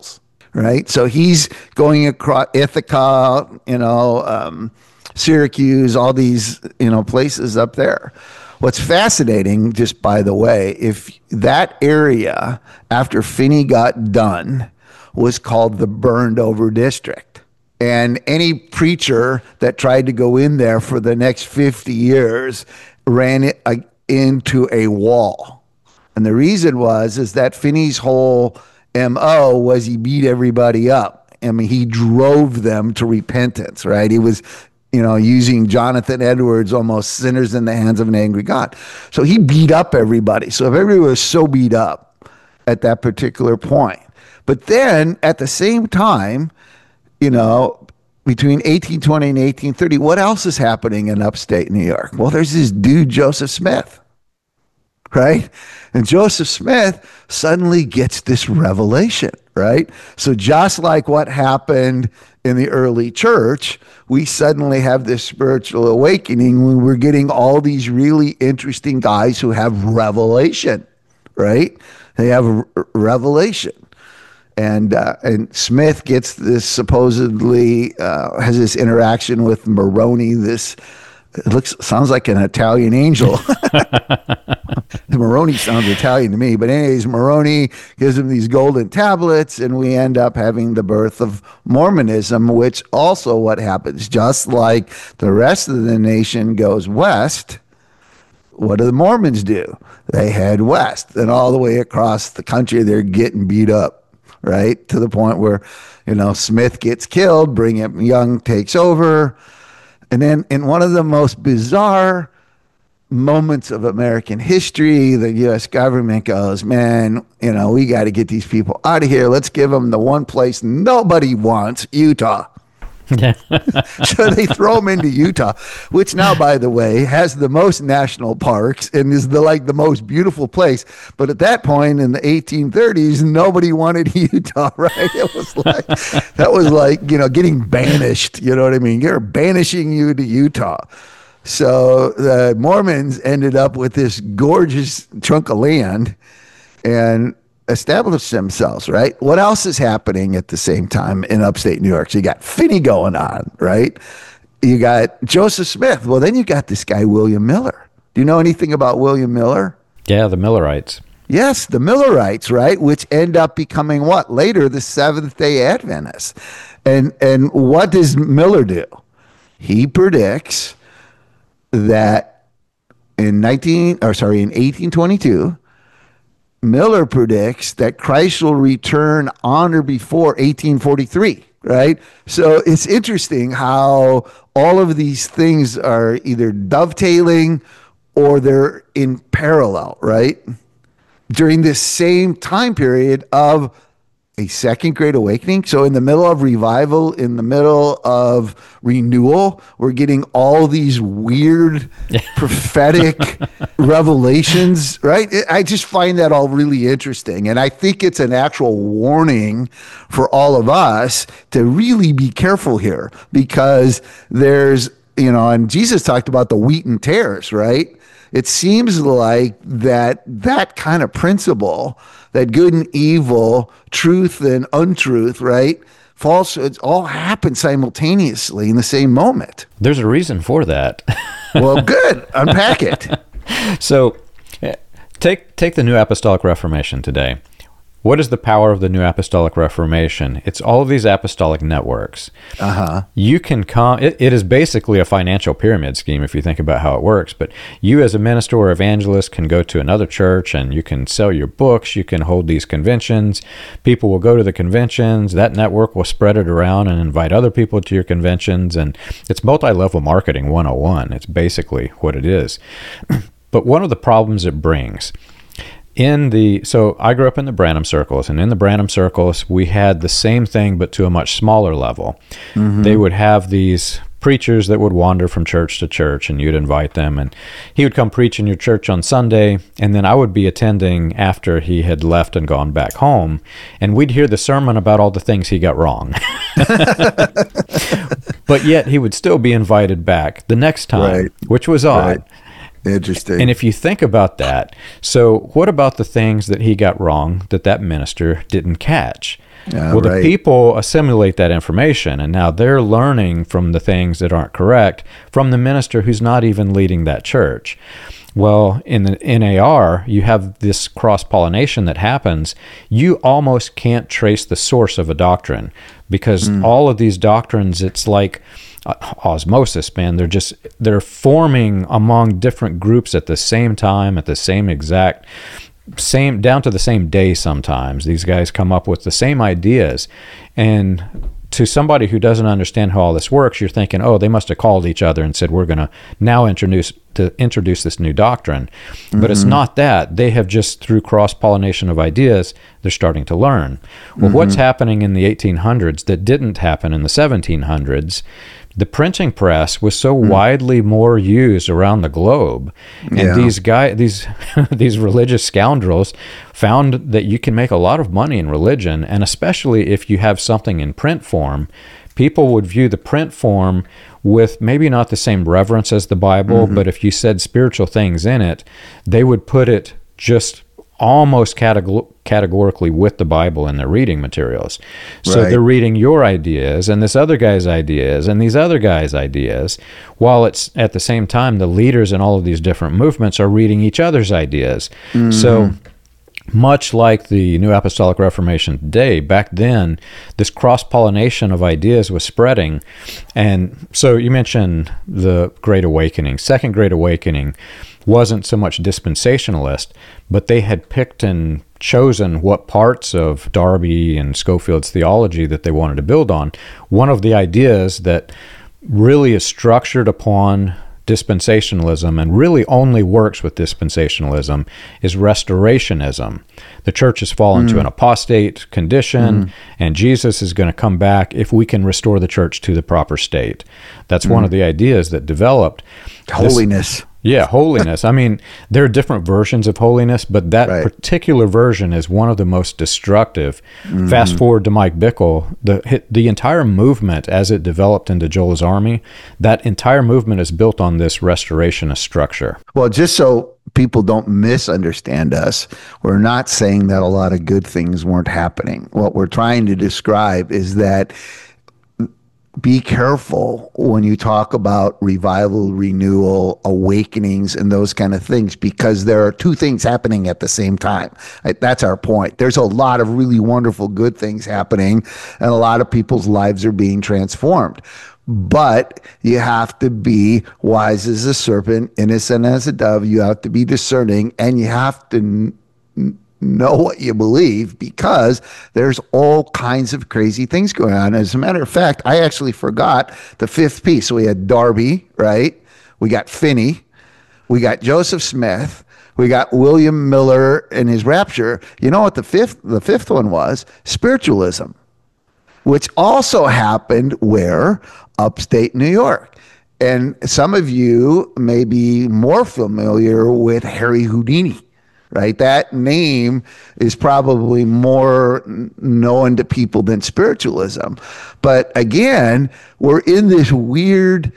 right? So he's going across Ithaca, you know, um, Syracuse, all these, you know, places up there. What's fascinating, just by the way, if that area after Finney got done was called the burned over district. And any preacher that tried to go in there for the next fifty years ran it uh, into a wall. And the reason was, is that Finney's whole M O was he beat everybody up. I mean, he drove them to repentance, right? He was, you know, using Jonathan Edwards, almost sinners in the hands of an angry God. So he beat up everybody. So if everybody was so beat up at that particular point. But then at the same time, you know, between eighteen twenty and eighteen thirty, what else is happening in upstate New York? Well, there's this dude, Joseph Smith, right? And Joseph Smith suddenly gets this revelation, right? So just like what happened in the early church, we suddenly have this spiritual awakening when we're getting all these really interesting guys who have revelation, right? They have a revelation. And uh, and Smith gets this supposedly uh, has this interaction with Moroni. This it looks sounds like an Italian angel. Moroni sounds Italian to me, but anyways, Moroni gives him these golden tablets, and we end up having the birth of Mormonism, which also what happens, just like the rest of the nation goes west. What do the Mormons do? They head west, and all the way across the country, they're getting beat up. Right, to the point where, you know, Smith gets killed, Brigham Young takes over. And then in one of the most bizarre moments of American history, the U S government goes, man, you know, we got to get these people out of here. Let's give them the one place nobody wants, Utah. Yeah. So they throw them into Utah, which now, by the way, has the most national parks and is the like the most beautiful place. But at that point in the eighteen thirties, nobody wanted Utah, right? It was like that was like, you know, getting banished. You know what I mean? You're banishing you to Utah. So the Mormons ended up with this gorgeous chunk of land and established themselves, right? What else is happening at the same time in upstate New York? So you got Finney going on, right? You got Joseph Smith. Well, then you got this guy, William Miller. Do you know anything about William Miller? Yeah, the Millerites. Yes, the Millerites, right? Which end up becoming what? Later, the Seventh-day Adventists. And and what does Miller do? He predicts that in nineteen or sorry, in eighteen twenty-two, Miller predicts that Christ will return on or before eighteen forty-three, right? So it's interesting how all of these things are either dovetailing or they're in parallel, right? During this same time period of a second great awakening. So in the middle of revival, in the middle of renewal, we're getting all these weird prophetic revelations, right? I just find that all really interesting. And I think it's an actual warning for all of us to really be careful here, because there's, you know, and Jesus talked about the wheat and tares, right? It seems like that that kind of principle, that good and evil, truth and untruth, right? Falsehoods all happen simultaneously in the same moment. There's a reason for that. Well, good. Unpack it. So take take the New Apostolic Reformation today. What is the power of the New Apostolic Reformation? It's all of these apostolic networks. Uh-huh. You can come, it, it is basically a financial pyramid scheme if you think about how it works, but you as a minister or evangelist can go to another church and you can sell your books, you can hold these conventions, people will go to the conventions, that network will spread it around and invite other people to your conventions, and it's multi-level marketing one oh one. It's basically what it is. But one of the problems it brings, In the so I grew up in the Branham circles, and in the Branham circles we had the same thing but to a much smaller level. Mm-hmm. They would have these preachers that would wander from church to church, and you'd invite them, and he would come preach in your church on Sunday, and then I would be attending after he had left and gone back home, and we'd hear the sermon about all the things he got wrong. But yet he would still be invited back the next time, right. Which was odd. Right. Interesting. And if you think about that, so what about the things that he got wrong that that minister didn't catch? Yeah, well, right. the people assimilate that information, and now they're learning from the things that aren't correct from the minister who's not even leading that church. Well, in the N A R, you have this cross-pollination that happens. You almost can't trace the source of a doctrine because mm. all of these doctrines, it's like uh, osmosis, man. They're just, they're forming among different groups at the same time, at the same exact same down to the same day. Sometimes these guys come up with the same ideas, and to somebody who doesn't understand how all this works, you're thinking, oh, they must have called each other and said, we're going to now introduce to introduce this new doctrine. Mm-hmm. But it's not that. They have just, through cross-pollination of ideas, they're starting to learn. Well, mm-hmm. what's happening in the eighteen hundreds that didn't happen in the seventeen hundreds? The printing press was so mm. widely more used around the globe, and yeah. these guy, these these religious scoundrels found that you can make a lot of money in religion, and especially if you have something in print form, people would view the print form with maybe not the same reverence as the Bible, mm-hmm. but if you said spiritual things in it, they would put it just almost categor- categorically with the Bible in their reading materials. So right. they're reading your ideas and this other guy's ideas and these other guys' ideas, while it's at the same time the leaders in all of these different movements are reading each other's ideas. Mm-hmm. So much like the New Apostolic Reformation today, back then, this cross-pollination of ideas was spreading. And so you mentioned the Great Awakening. Second Great Awakening wasn't so much dispensationalist, but they had picked and chosen what parts of Darby and Scofield's theology that they wanted to build on. One of the ideas that really is structured upon dispensationalism and really only works with dispensationalism is restorationism. The church has fallen mm. to an apostate condition, mm. and Jesus is going to come back if we can restore the church to the proper state. That's mm. one of the ideas that developed. Holiness. This, yeah, holiness. I mean, there are different versions of holiness, but that right. particular version is one of the most destructive. Mm. Fast forward to Mike Bickle, the the entire movement as it developed into Joel's Army, that entire movement is built on this restorationist structure. Well, just so people don't misunderstand us, we're not saying that a lot of good things weren't happening. What we're trying to describe is that be careful when you talk about revival, renewal, awakenings, and those kind of things, because there are two things happening at the same time. That's our point. There's a lot of really wonderful good things happening, and a lot of people's lives are being transformed. But you have to be wise as a serpent, innocent as a dove. You have to be discerning, and you have to n- know what you believe, because there's all kinds of crazy things going on. As a matter of fact, I actually forgot the fifth piece. So we had Darby, right? We got Finney. We got Joseph Smith. We got William Miller and his rapture. You know what the fifth, the fifth one was? Spiritualism, which also happened where? Upstate New York. And some of you may be more familiar with Harry Houdini, right? That name is probably more known to people than spiritualism. But again, we're in this weird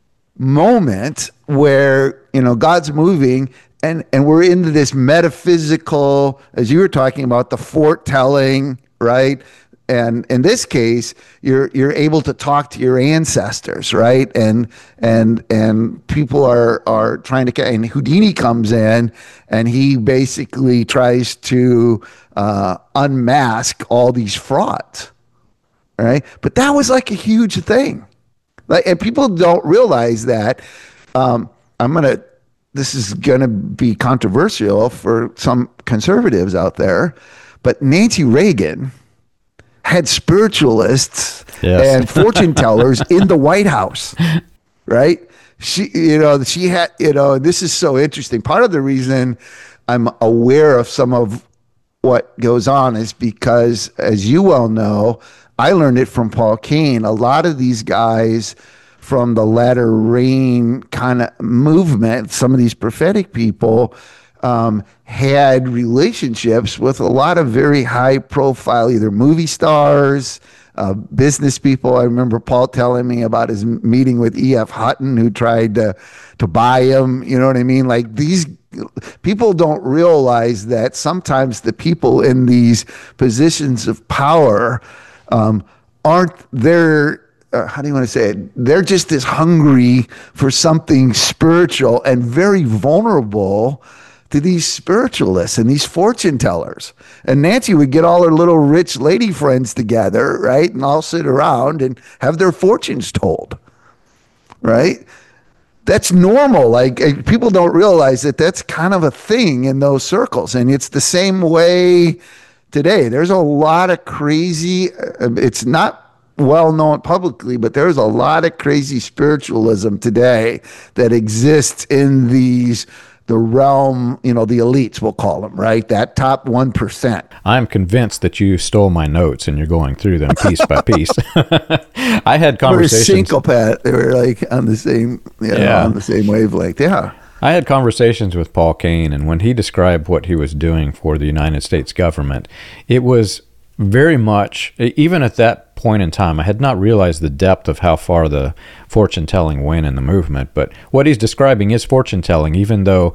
moment where, you know, God's moving, and, and we're into this metaphysical, as you were talking about, the foretelling, right? And in this case, you're you're able to talk to your ancestors, right? And and and people are are trying to, and Houdini comes in, and he basically tries to uh, unmask all these frauds, right? But that was like a huge thing, like, and people don't realize that. Um, I'm gonna. This is gonna be controversial for some conservatives out there, but Nancy Reagan had spiritualists yes. and fortune tellers in the White House, right? She, you know, she had, you know, this is so interesting. Part of the reason I'm aware of some of what goes on is because, as you well know, I learned it from Paul Cain. A lot of these guys from the latter rain kind of movement, some of these prophetic people, um, had relationships with a lot of very high profile, either movie stars, uh, business people. I remember Paul telling me about his meeting with E F. Hutton, who tried to, to buy him. You know what I mean? Like, these people don't realize that sometimes the people in these positions of power um, aren't there. Uh, how do you want to say it? They're just as hungry for something spiritual and very vulnerable to these spiritualists and these fortune tellers. And Nancy would get all her little rich lady friends together, right? And all sit around and have their fortunes told, right? That's normal. Like, people don't realize that that's kind of a thing in those circles. And it's the same way today. There's a lot of crazy, it's not well known publicly, but there's a lot of crazy spiritualism today that exists in these, the realm, you know, the elites, we'll call them, right? That top one percent. I'm convinced that you stole my notes and you're going through them piece by piece. I had conversations. We're syncopate. They were like on the same, you know, yeah. on the same wavelength. Yeah. I had conversations with Paul Kane, and when he described what he was doing for the United States government, it was very much, even at that point in time, I had not realized the depth of how far the fortune-telling went in the movement. But what he's describing is fortune-telling, even though,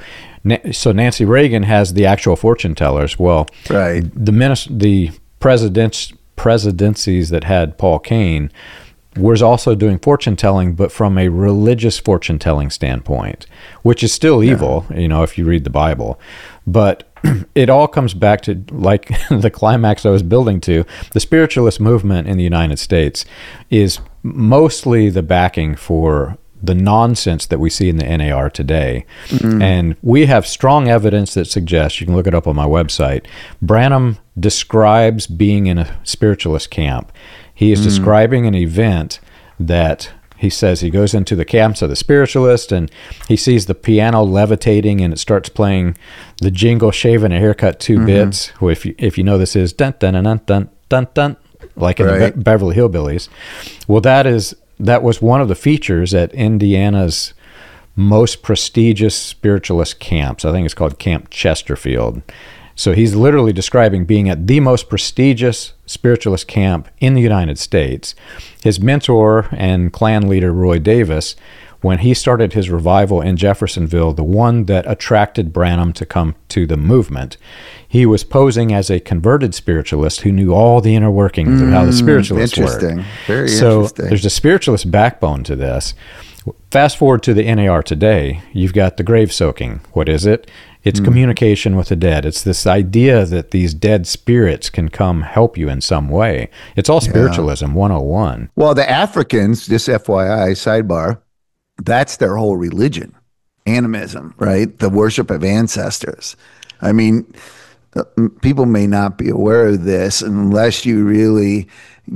so Nancy Reagan has the actual fortune-tellers. Well, right. the minist- the presidents, presidencies that had Paul Kane was also doing fortune-telling, but from a religious fortune-telling standpoint, which is still evil, yeah. you know, if you read the Bible. But it all comes back to, like, the climax I was building to. The spiritualist movement in the United States is mostly the backing for the nonsense that we see in the N A R today. Mm-hmm. And we have strong evidence that suggests, you can look it up on my website, Branham describes being in a spiritualist camp. He is mm-hmm. describing an event that he says he goes into the camps of the spiritualist and he sees the piano levitating and it starts playing the jingle Shaving a Haircut two mm-hmm. bits. If you, if you know, this is dun dun dun dun dun dun, like in right. the Be- Beverly Hillbillies. Well, that is that was one of the features at Indiana's most prestigious spiritualist camps. I think it's called Camp Chesterfield. So he's literally describing being at the most prestigious spiritualist camp in the United States. His mentor and Klan leader, Roy Davis, when he started his revival in Jeffersonville, the one that attracted Branham to come to the movement, he was posing as a converted spiritualist who knew all the inner workings mm, of how the spiritualists work. Interesting. Very so interesting. There's a spiritualist backbone to this. Fast forward to the N A R today, you've got the grave soaking. What is it? It's mm. communication with the dead. It's this idea that these dead spirits can come help you in some way. It's all spiritualism yeah. one oh one. Well, the Africans, just F Y I, sidebar, that's their whole religion, animism, right? The worship of ancestors. I mean, people may not be aware of this unless you really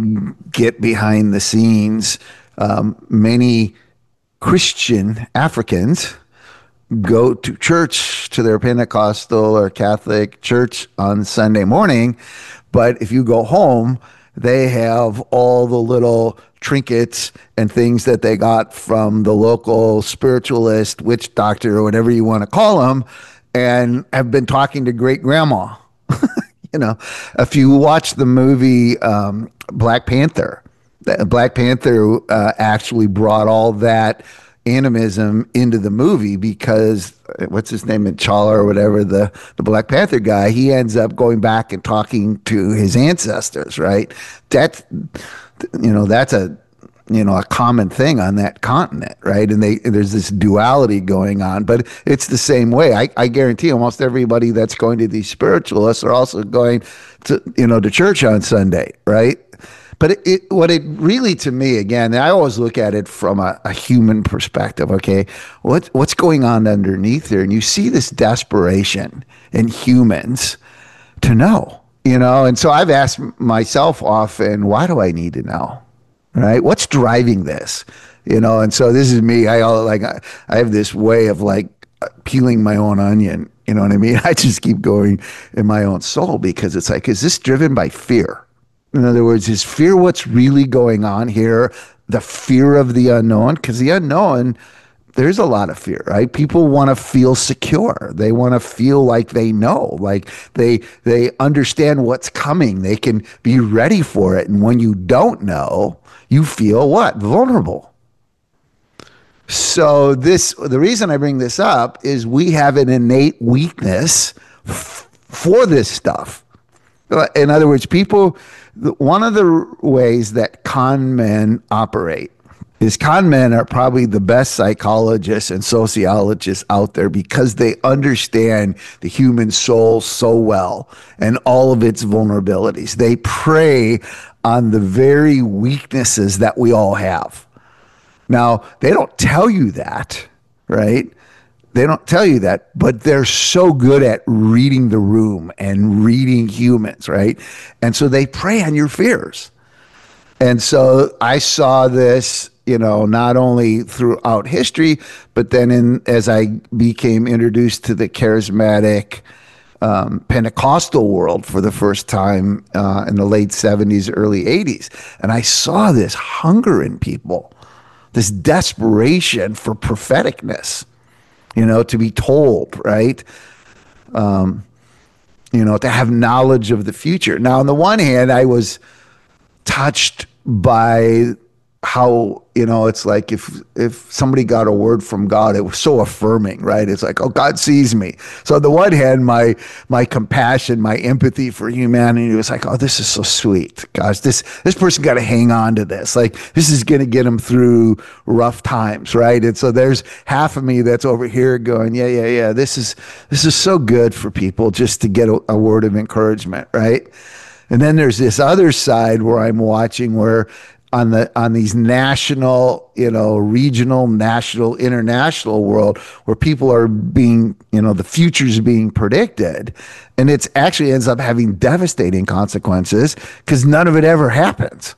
get behind the scenes. Um, many Christian Africans go to church, to their Pentecostal or Catholic church on Sunday morning, but if you go home, they have all the little trinkets and things that they got from the local spiritualist, witch doctor, or whatever you want to call them, and have been talking to great grandma. You know, if you watch the movie um, Black Panther, Black Panther uh, actually brought all that animism into the movie because what's his name, T'Challa or whatever, the, the Black Panther guy, he ends up going back and talking to his ancestors, right? That's, you know, that's a, you know, a common thing on that continent, right? And they, there's this duality going on, but it's the same way. I, I guarantee almost everybody that's going to these spiritualists are also going to, you know, to church on Sunday, right? But it, it, what it really, to me, again, I always look at it from a, a human perspective, okay? What, what's going on underneath there? And you see this desperation in humans to know, you know? And so I've asked myself often, why do I need to know, right? What's driving this, you know? And so this is me. I like I, I have this way of like peeling my own onion, you know what I mean? I just keep going in my own soul because it's like, is this driven by fear? In other words, is fear what's really going on here? The fear of the unknown? Because the unknown there's a lot of fear, right? People want to feel secure. They want to feel like they know, like they they understand what's coming. They can be ready for it. And when you don't know, you feel what? Vulnerable. So this, the reason I bring this up is we have an innate weakness f- for this stuff. In other words, people, one of the ways that con men operate is con men are probably the best psychologists and sociologists out there because they understand the human soul so well and all of its vulnerabilities. They prey on the very weaknesses that we all have. Now, they don't tell you that, right? They don't tell you that, but they're so good at reading the room and reading humans, right? And so they prey on your fears. And so I saw this, you know, not only throughout history, but then in as I became introduced to the charismatic um, Pentecostal world for the first time uh, in the late seventies, early eighties. And I saw this hunger in people, this desperation for propheticness, you know, to be told, right? Um, you know, to have knowledge of the future. Now, on the one hand, I was touched by how, you know, it's like if if somebody got a word from God, it was so affirming, right? It's like, oh, God sees me. So on the one hand, my my compassion, my empathy for humanity was like, oh, this is so sweet. Gosh, this this person got to hang on to this. Like, this is going to get them through rough times, right? And so there's half of me that's over here going, yeah, yeah, yeah, this is this is so good for people just to get a, a word of encouragement, right? And then there's this other side where I'm watching where on the on these national, you know, regional, national, international world where people are being, you know, the future's being predicted, and it's actually ends up having devastating consequences because none of it ever happens.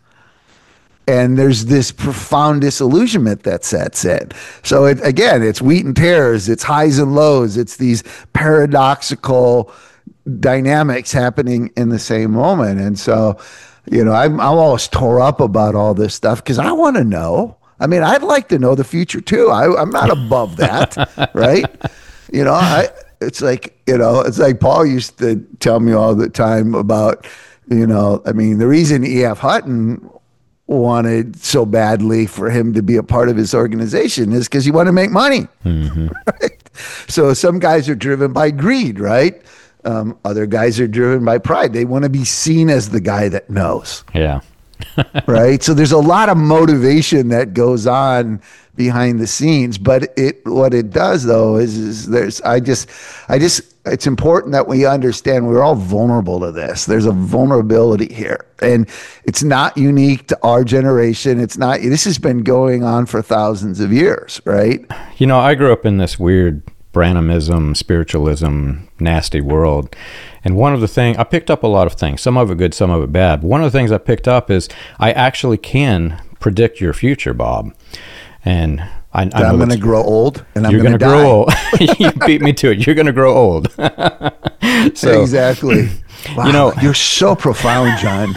And there's this profound disillusionment that sets in. So it, again, it's wheat and tares, it's highs and lows, it's these paradoxical dynamics happening in the same moment. And so, you know, I'm, I'm always tore up about all this stuff because I want to know. I mean, I'd like to know the future too. I, I'm not above that, right? You know, I, it's like, you know, it's like Paul used to tell me all the time about, you know, I mean, the reason E F. Hutton wanted so badly for him to be a part of his organization is because he wanted to make money. Mm-hmm. Right? So some guys are driven by greed, right? Um, other guys are driven by pride. They want to be seen as the guy that knows. Yeah. Right. So there's a lot of motivation that goes on behind the scenes, but it, what it does though is, is there's, I just, I just, it's important that we understand we're all vulnerable to this. There's a vulnerability here, and it's not unique to our generation. It's not, this has been going on for thousands of years. Right. You know, I grew up in this weird Branhamism, spiritualism, nasty world. And one of the things, I picked up a lot of things, some of it good, some of it bad. But one of the things I picked up is I actually can predict your future, Bob. And I, I I'm going to grow old and I'm going to to grow old. You beat me to it. You're going to grow old. So, exactly. Wow, you know, you're so profound, John.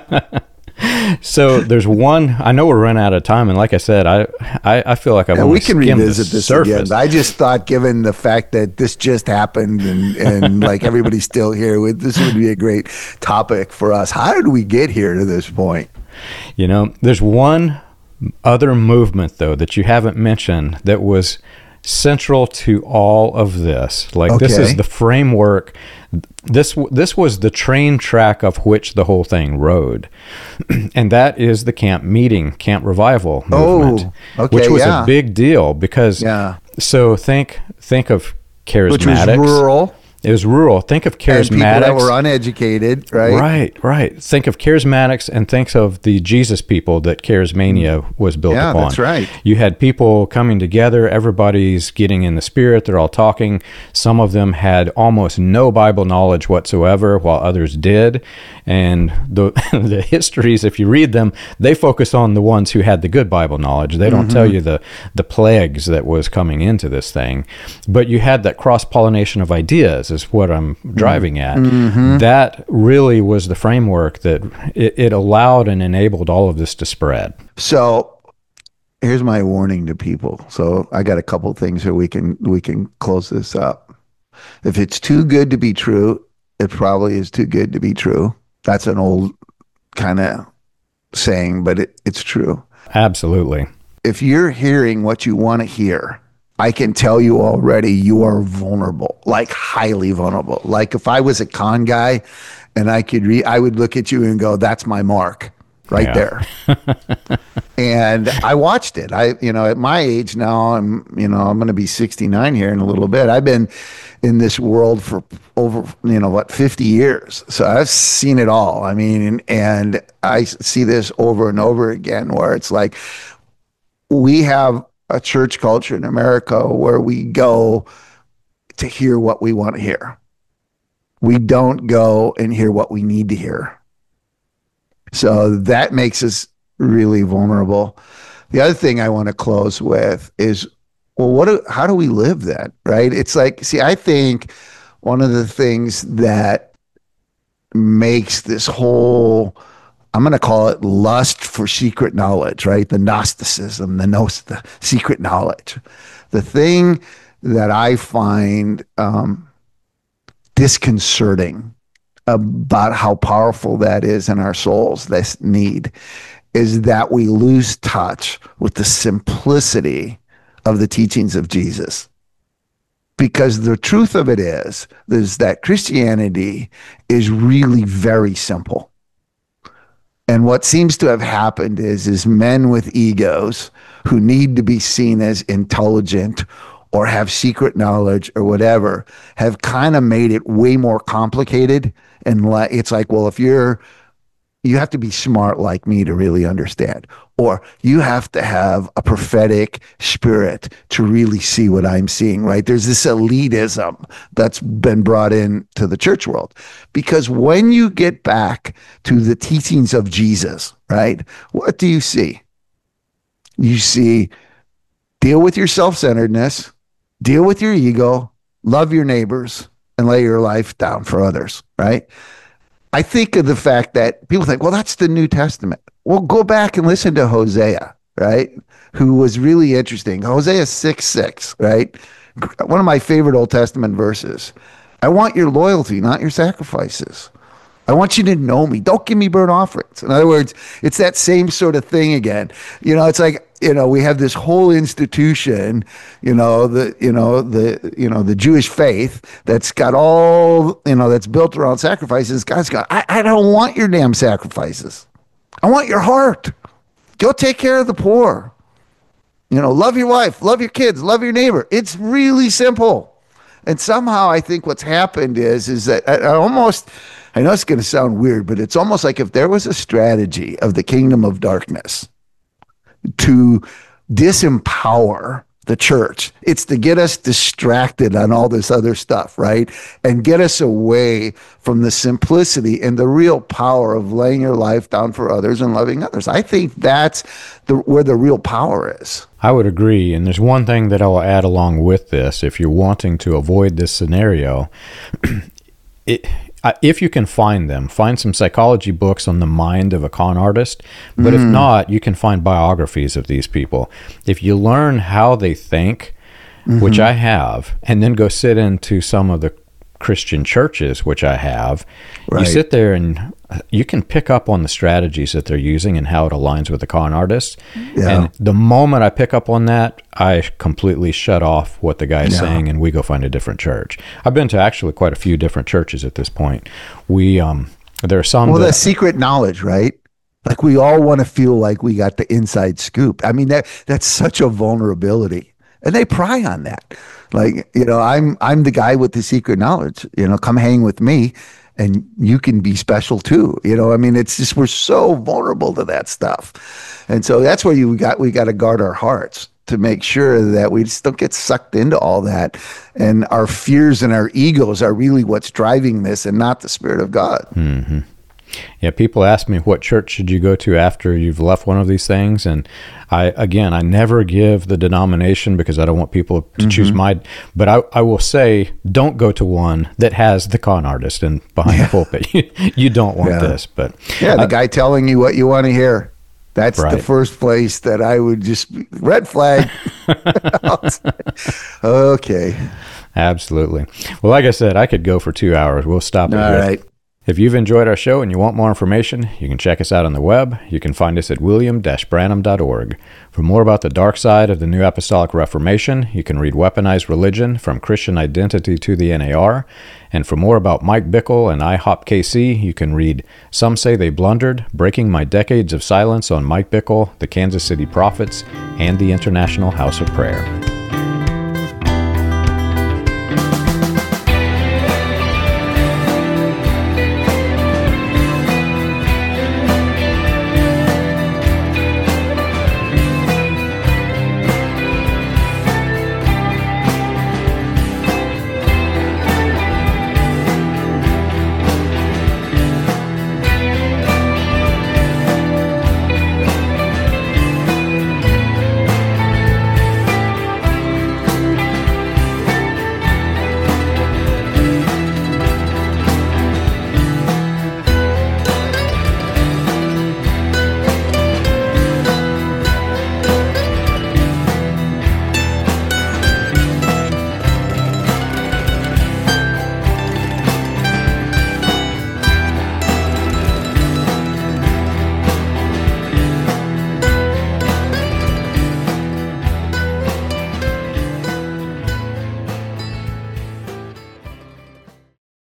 So there's one, I know we're running out of time, and like I said, I I, I feel like I've we can revisit the this surface. again. I just thought, given the fact that this just happened and, and like everybody's still here, this would be a great topic for us. How did we get here to this point? You know, there's one other movement, though, that you haven't mentioned that was central to all of this. Like, okay. This is the framework. This this was the train track of which the whole thing rode. And that is the camp meeting, camp revival movement, oh, okay, which was yeah. a big deal because, yeah. so think think of charismatics. Which was rural. It was rural. Think of charismatics. And people that were uneducated, right? Right, right. Think of charismatics and think of the Jesus people that Charismania was built yeah, upon. Yeah, that's right. You had people coming together. Everybody's getting in the spirit. They're all talking. Some of them had almost no Bible knowledge whatsoever, while others did. And the the histories, if you read them, they focus on the ones who had the good Bible knowledge. They don't mm-hmm. tell you the, the plagues that was coming into this thing. But you had that cross-pollination of ideas, is what I'm driving at. Mm-hmm. That really was the framework that it, it allowed and enabled all of this to spread. So here's my warning to people. So I got a couple things here we can we can close this up. If it's too good to be true, it probably is too good to be true. That's an old kind of saying, but it, it's true. Absolutely. If you're hearing what you want to hear, I can tell you already you are vulnerable, like highly vulnerable. Like if I was a con guy and I could read, I would look at you and go, that's my mark right yeah. there. And I watched it. I, you know, at my age now, I'm, you know, I'm going to be sixty-nine here in a little bit. I've been in this world for over, you know, what, fifty years. So I've seen it all. I mean, and I see this over and over again where it's like, we have a church culture in America where we go to hear what we want to hear. We don't go and hear what we need to hear. So that makes us really vulnerable. The other thing I want to close with is, well, what? Do, how do we live then, right? It's like, see, I think one of the things that makes this whole, I'm going to call it lust for secret knowledge, right? The Gnosticism, the, no, the secret knowledge. The thing that I find um, disconcerting about how powerful that is in our souls, this need, is that we lose touch with the simplicity of the teachings of Jesus. Because the truth of it is, is that Christianity is really very simple. And what seems to have happened is, is men with egos who need to be seen as intelligent or have secret knowledge or whatever have kind of made it way more complicated. And like, it's like, well, if you're, you have to be smart like me to really understand, or you have to have a prophetic spirit to really see what I'm seeing, right? There's this elitism that's been brought in to the church world, because when you get back to the teachings of Jesus, right, what do you see? You see, deal with your self-centeredness, deal with your ego, love your neighbors, and lay your life down for others, right? I think of the fact that people think, well, that's the New Testament. Well, go back and listen to Hosea, right? Who was really interesting. Hosea six six, right? One of my favorite Old Testament verses. I want your loyalty, not your sacrifices. I want you to know me. Don't give me burnt offerings. In other words, it's that same sort of thing again. You know, it's like, you know, we have this whole institution, you know, the, you know, the, you know, the Jewish faith that's got all, you know, that's built around sacrifices. God's got, I, I don't want your damn sacrifices. I want your heart. Go take care of the poor. You know, love your wife, love your kids, love your neighbor. It's really simple. And somehow I think what's happened is, is that I, I almost, I know it's going to sound weird, but it's almost like if there was a strategy of the kingdom of darkness to disempower the church, it's to get us distracted on all this other stuff, right? And get us away from the simplicity and the real power of laying your life down for others and loving others. I think that's the, where the real power is. I would agree. And there's one thing that I'll add along with this. If you're wanting to avoid this scenario, it, if you can find them, find some psychology books on the mind of a con artist. But mm. if not, you can find biographies of these people. If you learn how they think, mm-hmm. which I have, and then go sit into some of the Christian churches, which I have, right. you sit there and you can pick up on the strategies that they're using and how it aligns with the con artist. Yeah. And the moment I pick up on that, I completely shut off what the guy's yeah. saying, and we go find a different church. I've been to actually quite a few different churches at this point. We, um, there are some. Well, that, the secret knowledge, right? Like we all want to feel like we got the inside scoop. I mean, that that's such a vulnerability, and they pry on that. Like, you know, I'm I'm the guy with the secret knowledge. You know, come hang with me, and you can be special too. You know, I mean, it's just we're so vulnerable to that stuff, and so that's where you got we got to guard our hearts to make sure that we just don't get sucked into all that, and our fears and our egos are really what's driving this, and not the Spirit of God. Mm-hmm. Yeah, people ask me, what church should you go to after you've left one of these things? And I, again, I never give the denomination because I don't want people to mm-hmm. choose my, but I, I will say, don't go to one that has the con artist and behind yeah. the pulpit. You, you don't want yeah. this, but yeah, the I, guy telling you what you want to hear. That's Right. the first place that I would just red flag. Okay. Absolutely. Well, like I said, I could go for two hours. We'll stop it All here. right. If you've enjoyed our show and you want more information, you can check us out on the web. You can find us at william dash branham dot org. For more about the dark side of the New Apostolic Reformation, you can read Weaponized Religion, From Christian Identity to the N A R. And for more about Mike Bickle and I HOP K C, you can read Some Say They Blundered, Breaking My Decades of Silence on Mike Bickle, the Kansas City Prophets, and the International House of Prayer.